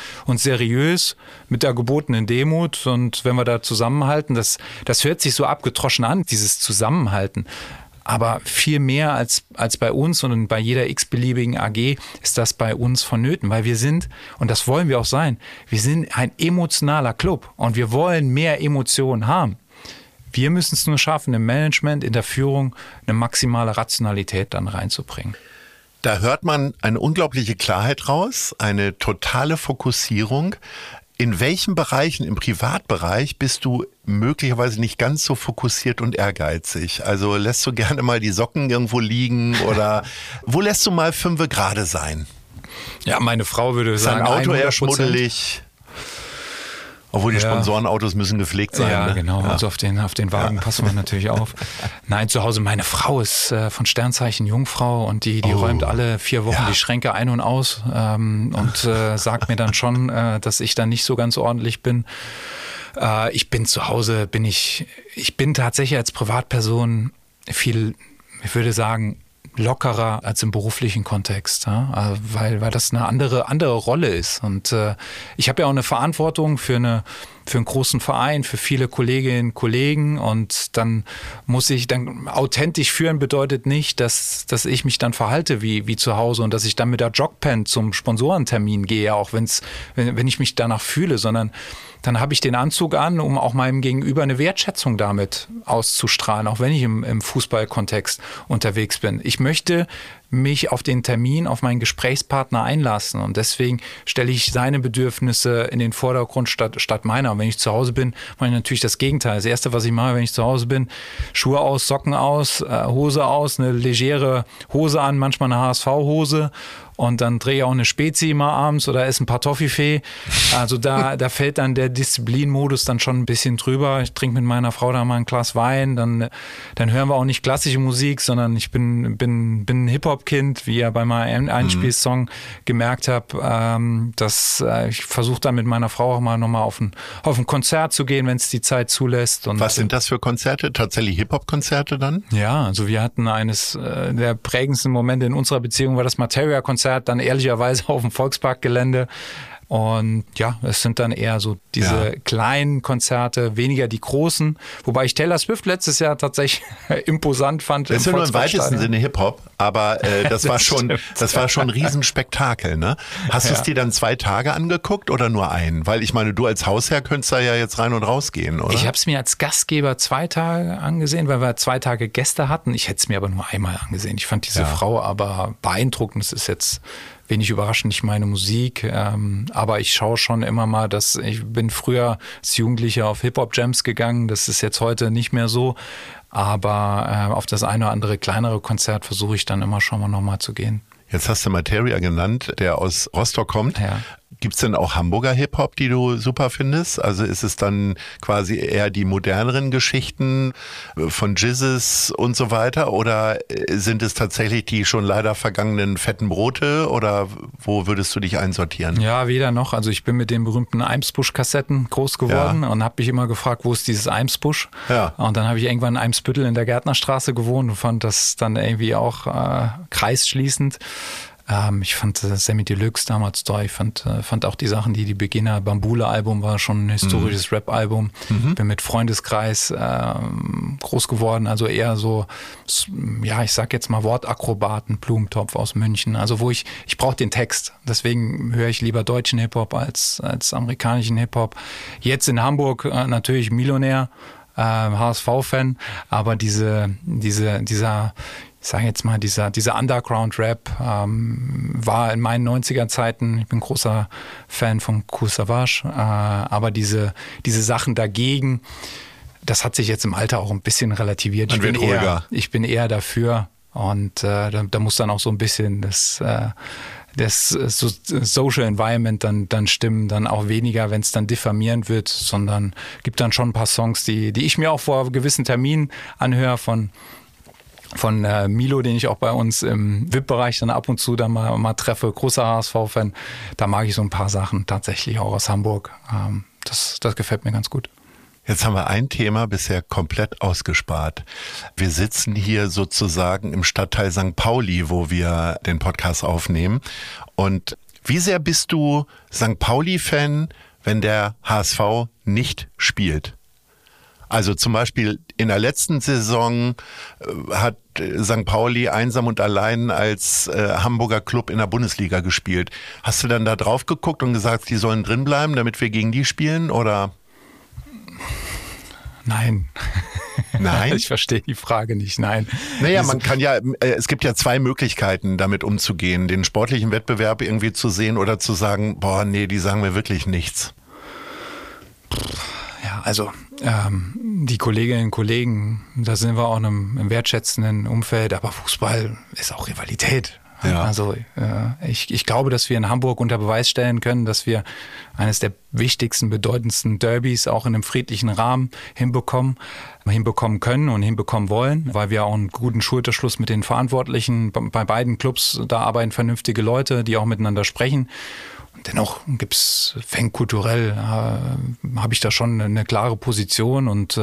seriös, mit der gebotenen Demut. Und wenn wir da zusammenhalten, das hört sich so abgedroschen an, dieses Zusammenhalten. Aber viel mehr als bei uns und bei jeder x-beliebigen AG ist das bei uns vonnöten, weil wir sind, und das wollen wir auch sein, wir sind ein emotionaler Club und wir wollen mehr Emotionen haben. Wir müssen es nur schaffen, im Management, in der Führung eine maximale Rationalität dann reinzubringen. Da hört man eine unglaubliche Klarheit raus, eine totale Fokussierung. In welchen Bereichen, im Privatbereich, bist du möglicherweise nicht ganz so fokussiert und ehrgeizig? Also lässt du gerne mal die Socken irgendwo liegen oder wo lässt du mal 5 gerade sein? Ja, meine Frau würde sagen, Sein Auto 100%. eher schmuddelig. Obwohl die Sponsorenautos müssen gepflegt sein. Ja, ne? genau. Ja. Also auf den Wagen passen wir natürlich auf. Nein, zu Hause, meine Frau ist von Sternzeichen Jungfrau und die räumt alle 4 Wochen die Schränke ein und aus und sagt mir dann schon, dass ich dann nicht so ganz ordentlich bin. Ich bin zu Hause, ich bin tatsächlich als Privatperson viel, ich würde sagen, lockerer als im beruflichen Kontext, ja? weil das eine andere Rolle ist. Und ich habe ja auch eine Verantwortung für einen großen Verein, für viele Kolleginnen und Kollegen und dann muss ich dann authentisch führen, bedeutet nicht, dass ich mich dann verhalte wie zu Hause und dass ich dann mit der Jogpen zum Sponsorentermin gehe, auch wenn ich mich danach fühle, sondern dann habe ich den Anzug an, um auch meinem Gegenüber eine Wertschätzung damit auszustrahlen, auch wenn ich im Fußballkontext unterwegs bin. Ich möchte mich auf den Termin, auf meinen Gesprächspartner einlassen und deswegen stelle ich seine Bedürfnisse in den Vordergrund statt meiner. Und wenn ich zu Hause bin, mache ich natürlich das Gegenteil. Das Erste, was ich mache, wenn ich zu Hause bin, Schuhe aus, Socken aus, Hose aus, eine legere Hose an, manchmal eine HSV-Hose. Und dann drehe ich auch eine Spezi mal abends oder esse ein paar Toffifee. Also da fällt dann der Disziplinmodus dann schon ein bisschen drüber. Ich trinke mit meiner Frau da mal ein Glas Wein. Dann hören wir auch nicht klassische Musik, sondern ich bin ein Hip-Hop-Kind, wie ihr bei meinem Einspielsong gemerkt habt. Dass ich versuche dann mit meiner Frau auch mal nochmal auf ein Konzert zu gehen, wenn es die Zeit zulässt. Und was sind das für Konzerte? Tatsächlich Hip-Hop-Konzerte dann? Ja, also wir hatten eines der prägendsten Momente in unserer Beziehung war das Materia-Konzert, dann ehrlicherweise auf dem Volksparkgelände. Und ja, es sind dann eher so diese kleinen Konzerte, weniger die großen. Wobei ich Taylor Swift letztes Jahr tatsächlich imposant fand. Das ist ja nur im weitesten Sinne Hip-Hop, aber das war schon ein Riesenspektakel. Ne? Hast du es dir dann 2 Tage angeguckt oder nur einen? Weil ich meine, du als Hausherr könntest da ja jetzt rein und raus gehen, oder? Ich habe es mir als Gastgeber 2 Tage angesehen, weil wir 2 Tage Gäste hatten. Ich hätte es mir aber nur einmal angesehen. Ich fand diese Frau aber beeindruckend. Das ist jetzt wenig überraschend, nicht meine Musik, aber ich schaue schon immer mal, ich bin früher als Jugendlicher auf Hip-Hop-Jams gegangen, das ist jetzt heute nicht mehr so, aber auf das eine oder andere kleinere Konzert versuche ich dann immer schon mal nochmal zu gehen. Jetzt hast du Materia genannt, der aus Rostock kommt. Ja. Gibt's denn auch Hamburger Hip-Hop, die du super findest? Also ist es dann quasi eher die moderneren Geschichten von Jizzes und so weiter? Oder sind es tatsächlich die schon leider vergangenen fetten Brote? Oder wo würdest du dich einsortieren? Ja, weder noch. Also ich bin mit den berühmten Eimsbusch-Kassetten groß geworden und habe mich immer gefragt, wo ist dieses Eimsbusch? Ja. Und dann habe ich irgendwann in Eimsbüttel in der Gärtnerstraße gewohnt und fand das dann irgendwie auch kreisschließend. Ich fand Sammy Deluxe damals toll. Ich fand auch die Sachen, die Beginner Bambule-Album war schon ein historisches Rap-Album. Bin mit Freundeskreis groß geworden, also eher so, ja, ich sag jetzt mal Wortakrobaten, Blumentopf aus München. Also wo ich brauche den Text. Deswegen höre ich lieber deutschen Hip-Hop als amerikanischen Hip-Hop. Jetzt in Hamburg natürlich Millionär, HSV-Fan, aber dieser ich sage jetzt mal, dieser Underground-Rap war in meinen 90er-Zeiten, ich bin großer Fan von Kool Savas, aber diese Sachen dagegen, das hat sich jetzt im Alter auch ein bisschen relativiert. Ich bin eher dafür und da muss dann auch so ein bisschen das Social Environment dann stimmen, dann auch weniger, wenn es dann diffamierend wird, sondern gibt dann schon ein paar Songs, die ich mir auch vor gewissen Terminen anhöre von Milo, den ich auch bei uns im VIP-Bereich dann ab und zu dann mal treffe, großer HSV-Fan. Da mag ich so ein paar Sachen tatsächlich auch aus Hamburg. Das gefällt mir ganz gut. Jetzt haben wir ein Thema bisher komplett ausgespart. Wir sitzen hier sozusagen im Stadtteil St. Pauli, wo wir den Podcast aufnehmen. Und wie sehr bist du St. Pauli-Fan, wenn der HSV nicht spielt? Also zum Beispiel in der letzten Saison hat St. Pauli einsam und allein als Hamburger Club in der Bundesliga gespielt. Hast du dann da drauf geguckt und gesagt, die sollen drin bleiben, damit wir gegen die spielen, oder? Nein. Nein? Ich verstehe die Frage nicht, nein. Naja, es gibt ja zwei Möglichkeiten, damit umzugehen. Den sportlichen Wettbewerb irgendwie zu sehen oder zu sagen, boah, nee, die sagen mir wirklich nichts. Ja, also die Kolleginnen und Kollegen, da sind wir auch in einem wertschätzenden Umfeld, aber Fußball ist auch Rivalität. Ja. Also ich glaube, dass wir in Hamburg unter Beweis stellen können, dass wir eines der wichtigsten, bedeutendsten Derbys auch in einem friedlichen Rahmen hinbekommen können und hinbekommen wollen, weil wir auch einen guten Schulterschluss mit den Verantwortlichen bei beiden Clubs, da arbeiten vernünftige Leute, die auch miteinander sprechen. Und dennoch gibt's fankulturell, habe ich da schon eine klare Position und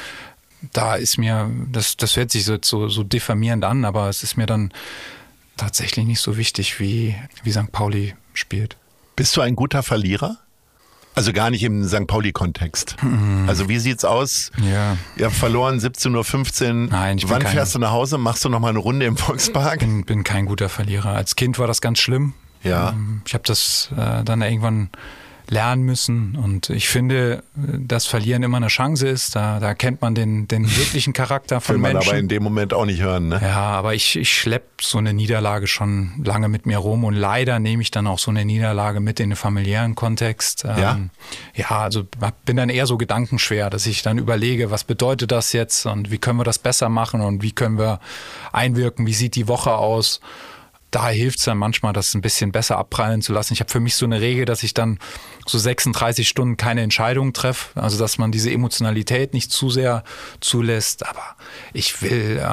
da ist mir, das hört sich so diffamierend an, aber es ist mir dann tatsächlich nicht so wichtig, wie St. Pauli spielt. Bist du ein guter Verlierer? Also gar nicht im St. Pauli-Kontext. Also wie sieht's aus? Ja. Ihr habt verloren, 17:15 Uhr. Nein, wann fährst du nach Hause? Machst du noch mal eine Runde im Volkspark? Ich bin kein guter Verlierer. Als Kind war das ganz schlimm. Ja. Ich habe das dann irgendwann lernen müssen und ich finde, dass Verlieren immer eine Chance ist. Da erkennt man den wirklichen Charakter von Menschen. Will man aber in dem Moment auch nicht hören, ne? Ja, aber ich schleppe so eine Niederlage schon lange mit mir rum und leider nehme ich dann auch so eine Niederlage mit in den familiären Kontext. Ja, also bin dann eher so gedankenschwer, dass ich dann überlege, was bedeutet das jetzt und wie können wir das besser machen und wie können wir einwirken, wie sieht die Woche aus. Da hilft es dann manchmal, das ein bisschen besser abprallen zu lassen. Ich habe für mich so eine Regel, dass ich dann so 36 Stunden keine Entscheidung treffe. Also dass man diese Emotionalität nicht zu sehr zulässt. Aber ich will,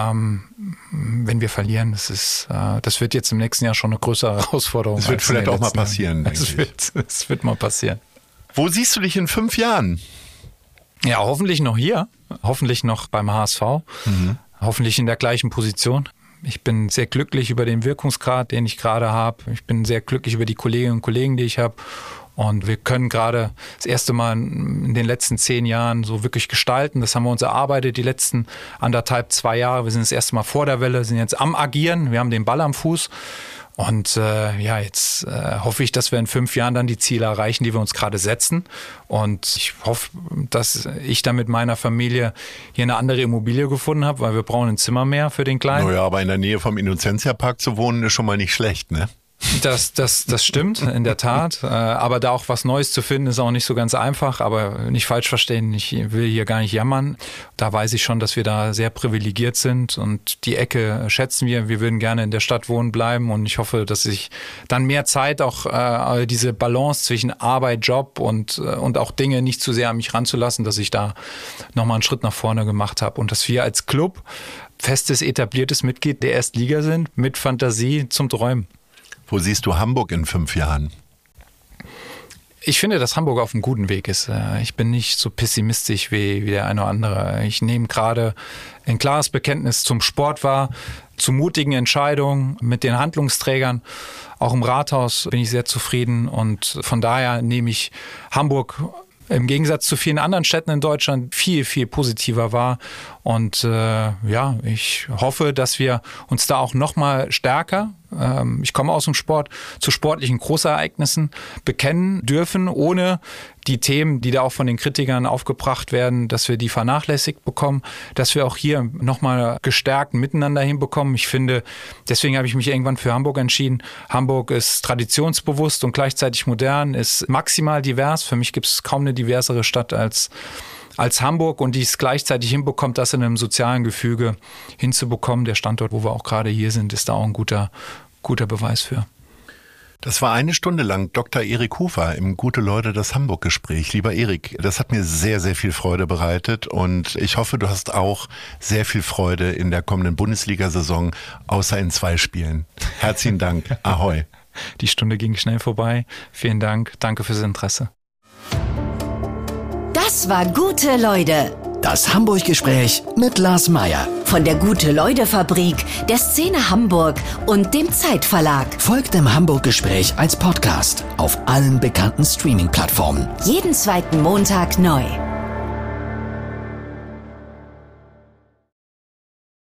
wenn wir verlieren, das wird jetzt im nächsten Jahr schon eine größere Herausforderung. Das wird vielleicht auch mal passieren. Das wird mal passieren. Wo siehst du dich in 5 Jahren? Ja, hoffentlich noch hier. Hoffentlich noch beim HSV. Hoffentlich in der gleichen Position. Ich bin sehr glücklich über den Wirkungsgrad, den ich gerade habe. Ich bin sehr glücklich über die Kolleginnen und Kollegen, die ich habe. Und wir können gerade das erste Mal in den letzten 10 Jahren so wirklich gestalten. Das haben wir uns erarbeitet, die letzten 1,5, 2 Jahre. Wir sind das erste Mal vor der Welle, sind jetzt am Agieren. Wir haben den Ball am Fuß. Und jetzt hoffe ich, dass wir in 5 Jahren dann die Ziele erreichen, die wir uns gerade setzen. Und ich hoffe, dass ich dann mit meiner Familie hier eine andere Immobilie gefunden habe, weil wir brauchen ein Zimmer mehr für den Kleinen. Naja, aber in der Nähe vom Innocentia-Park zu wohnen, ist schon mal nicht schlecht, ne? Das stimmt, in der Tat. Aber da auch was Neues zu finden, ist auch nicht so ganz einfach. Aber nicht falsch verstehen, ich will hier gar nicht jammern. Da weiß ich schon, dass wir da sehr privilegiert sind und die Ecke schätzen wir. Wir würden gerne in der Stadt wohnen bleiben und ich hoffe, dass ich dann mehr Zeit auch diese Balance zwischen Arbeit, Job und auch Dinge nicht zu sehr an mich ranzulassen, dass ich da nochmal einen Schritt nach vorne gemacht habe und dass wir als Club festes, etabliertes Mitglied der Erstliga sind, mit Fantasie zum Träumen. Wo siehst du Hamburg in 5 Jahren? Ich finde, dass Hamburg auf einem guten Weg ist. Ich bin nicht so pessimistisch wie der eine oder andere. Ich nehme gerade ein klares Bekenntnis zum Sport wahr, zu mutigen Entscheidungen mit den Handlungsträgern. Auch im Rathaus bin ich sehr zufrieden und von daher nehme ich Hamburg im Gegensatz zu vielen anderen Städten in Deutschland viel, viel positiver wahr. Und ich hoffe, dass wir uns da auch noch mal stärker, ich komme aus dem Sport, zu sportlichen Großereignissen bekennen dürfen, ohne die Themen, die da auch von den Kritikern aufgebracht werden, dass wir die vernachlässigt bekommen, dass wir auch hier noch mal gestärkt miteinander hinbekommen. Ich finde, deswegen habe ich mich irgendwann für Hamburg entschieden. Hamburg ist traditionsbewusst und gleichzeitig modern, ist maximal divers. Für mich gibt es kaum eine diversere Stadt als Hamburg und die es gleichzeitig hinbekommt, das in einem sozialen Gefüge hinzubekommen. Der Standort, wo wir auch gerade hier sind, ist da auch ein guter Beweis für. Das war 1 Stunde lang Dr. Erik Hufer im Gute-Leute, das Hamburg-Gespräch. Lieber Erik, das hat mir sehr, sehr viel Freude bereitet und ich hoffe, du hast auch sehr viel Freude in der kommenden Bundesliga-Saison, außer in 2 Spielen. Herzlichen Dank. Ahoi. Die Stunde ging schnell vorbei. Vielen Dank. Danke fürs Interesse. Das war Gute Leute. Das Hamburg-Gespräch mit Lars Meier. Von der Gute-Leute-Fabrik, der Szene Hamburg und dem Zeitverlag. Folgt dem Hamburg-Gespräch als Podcast auf allen bekannten Streaming-Plattformen. Jeden 2. Montag neu.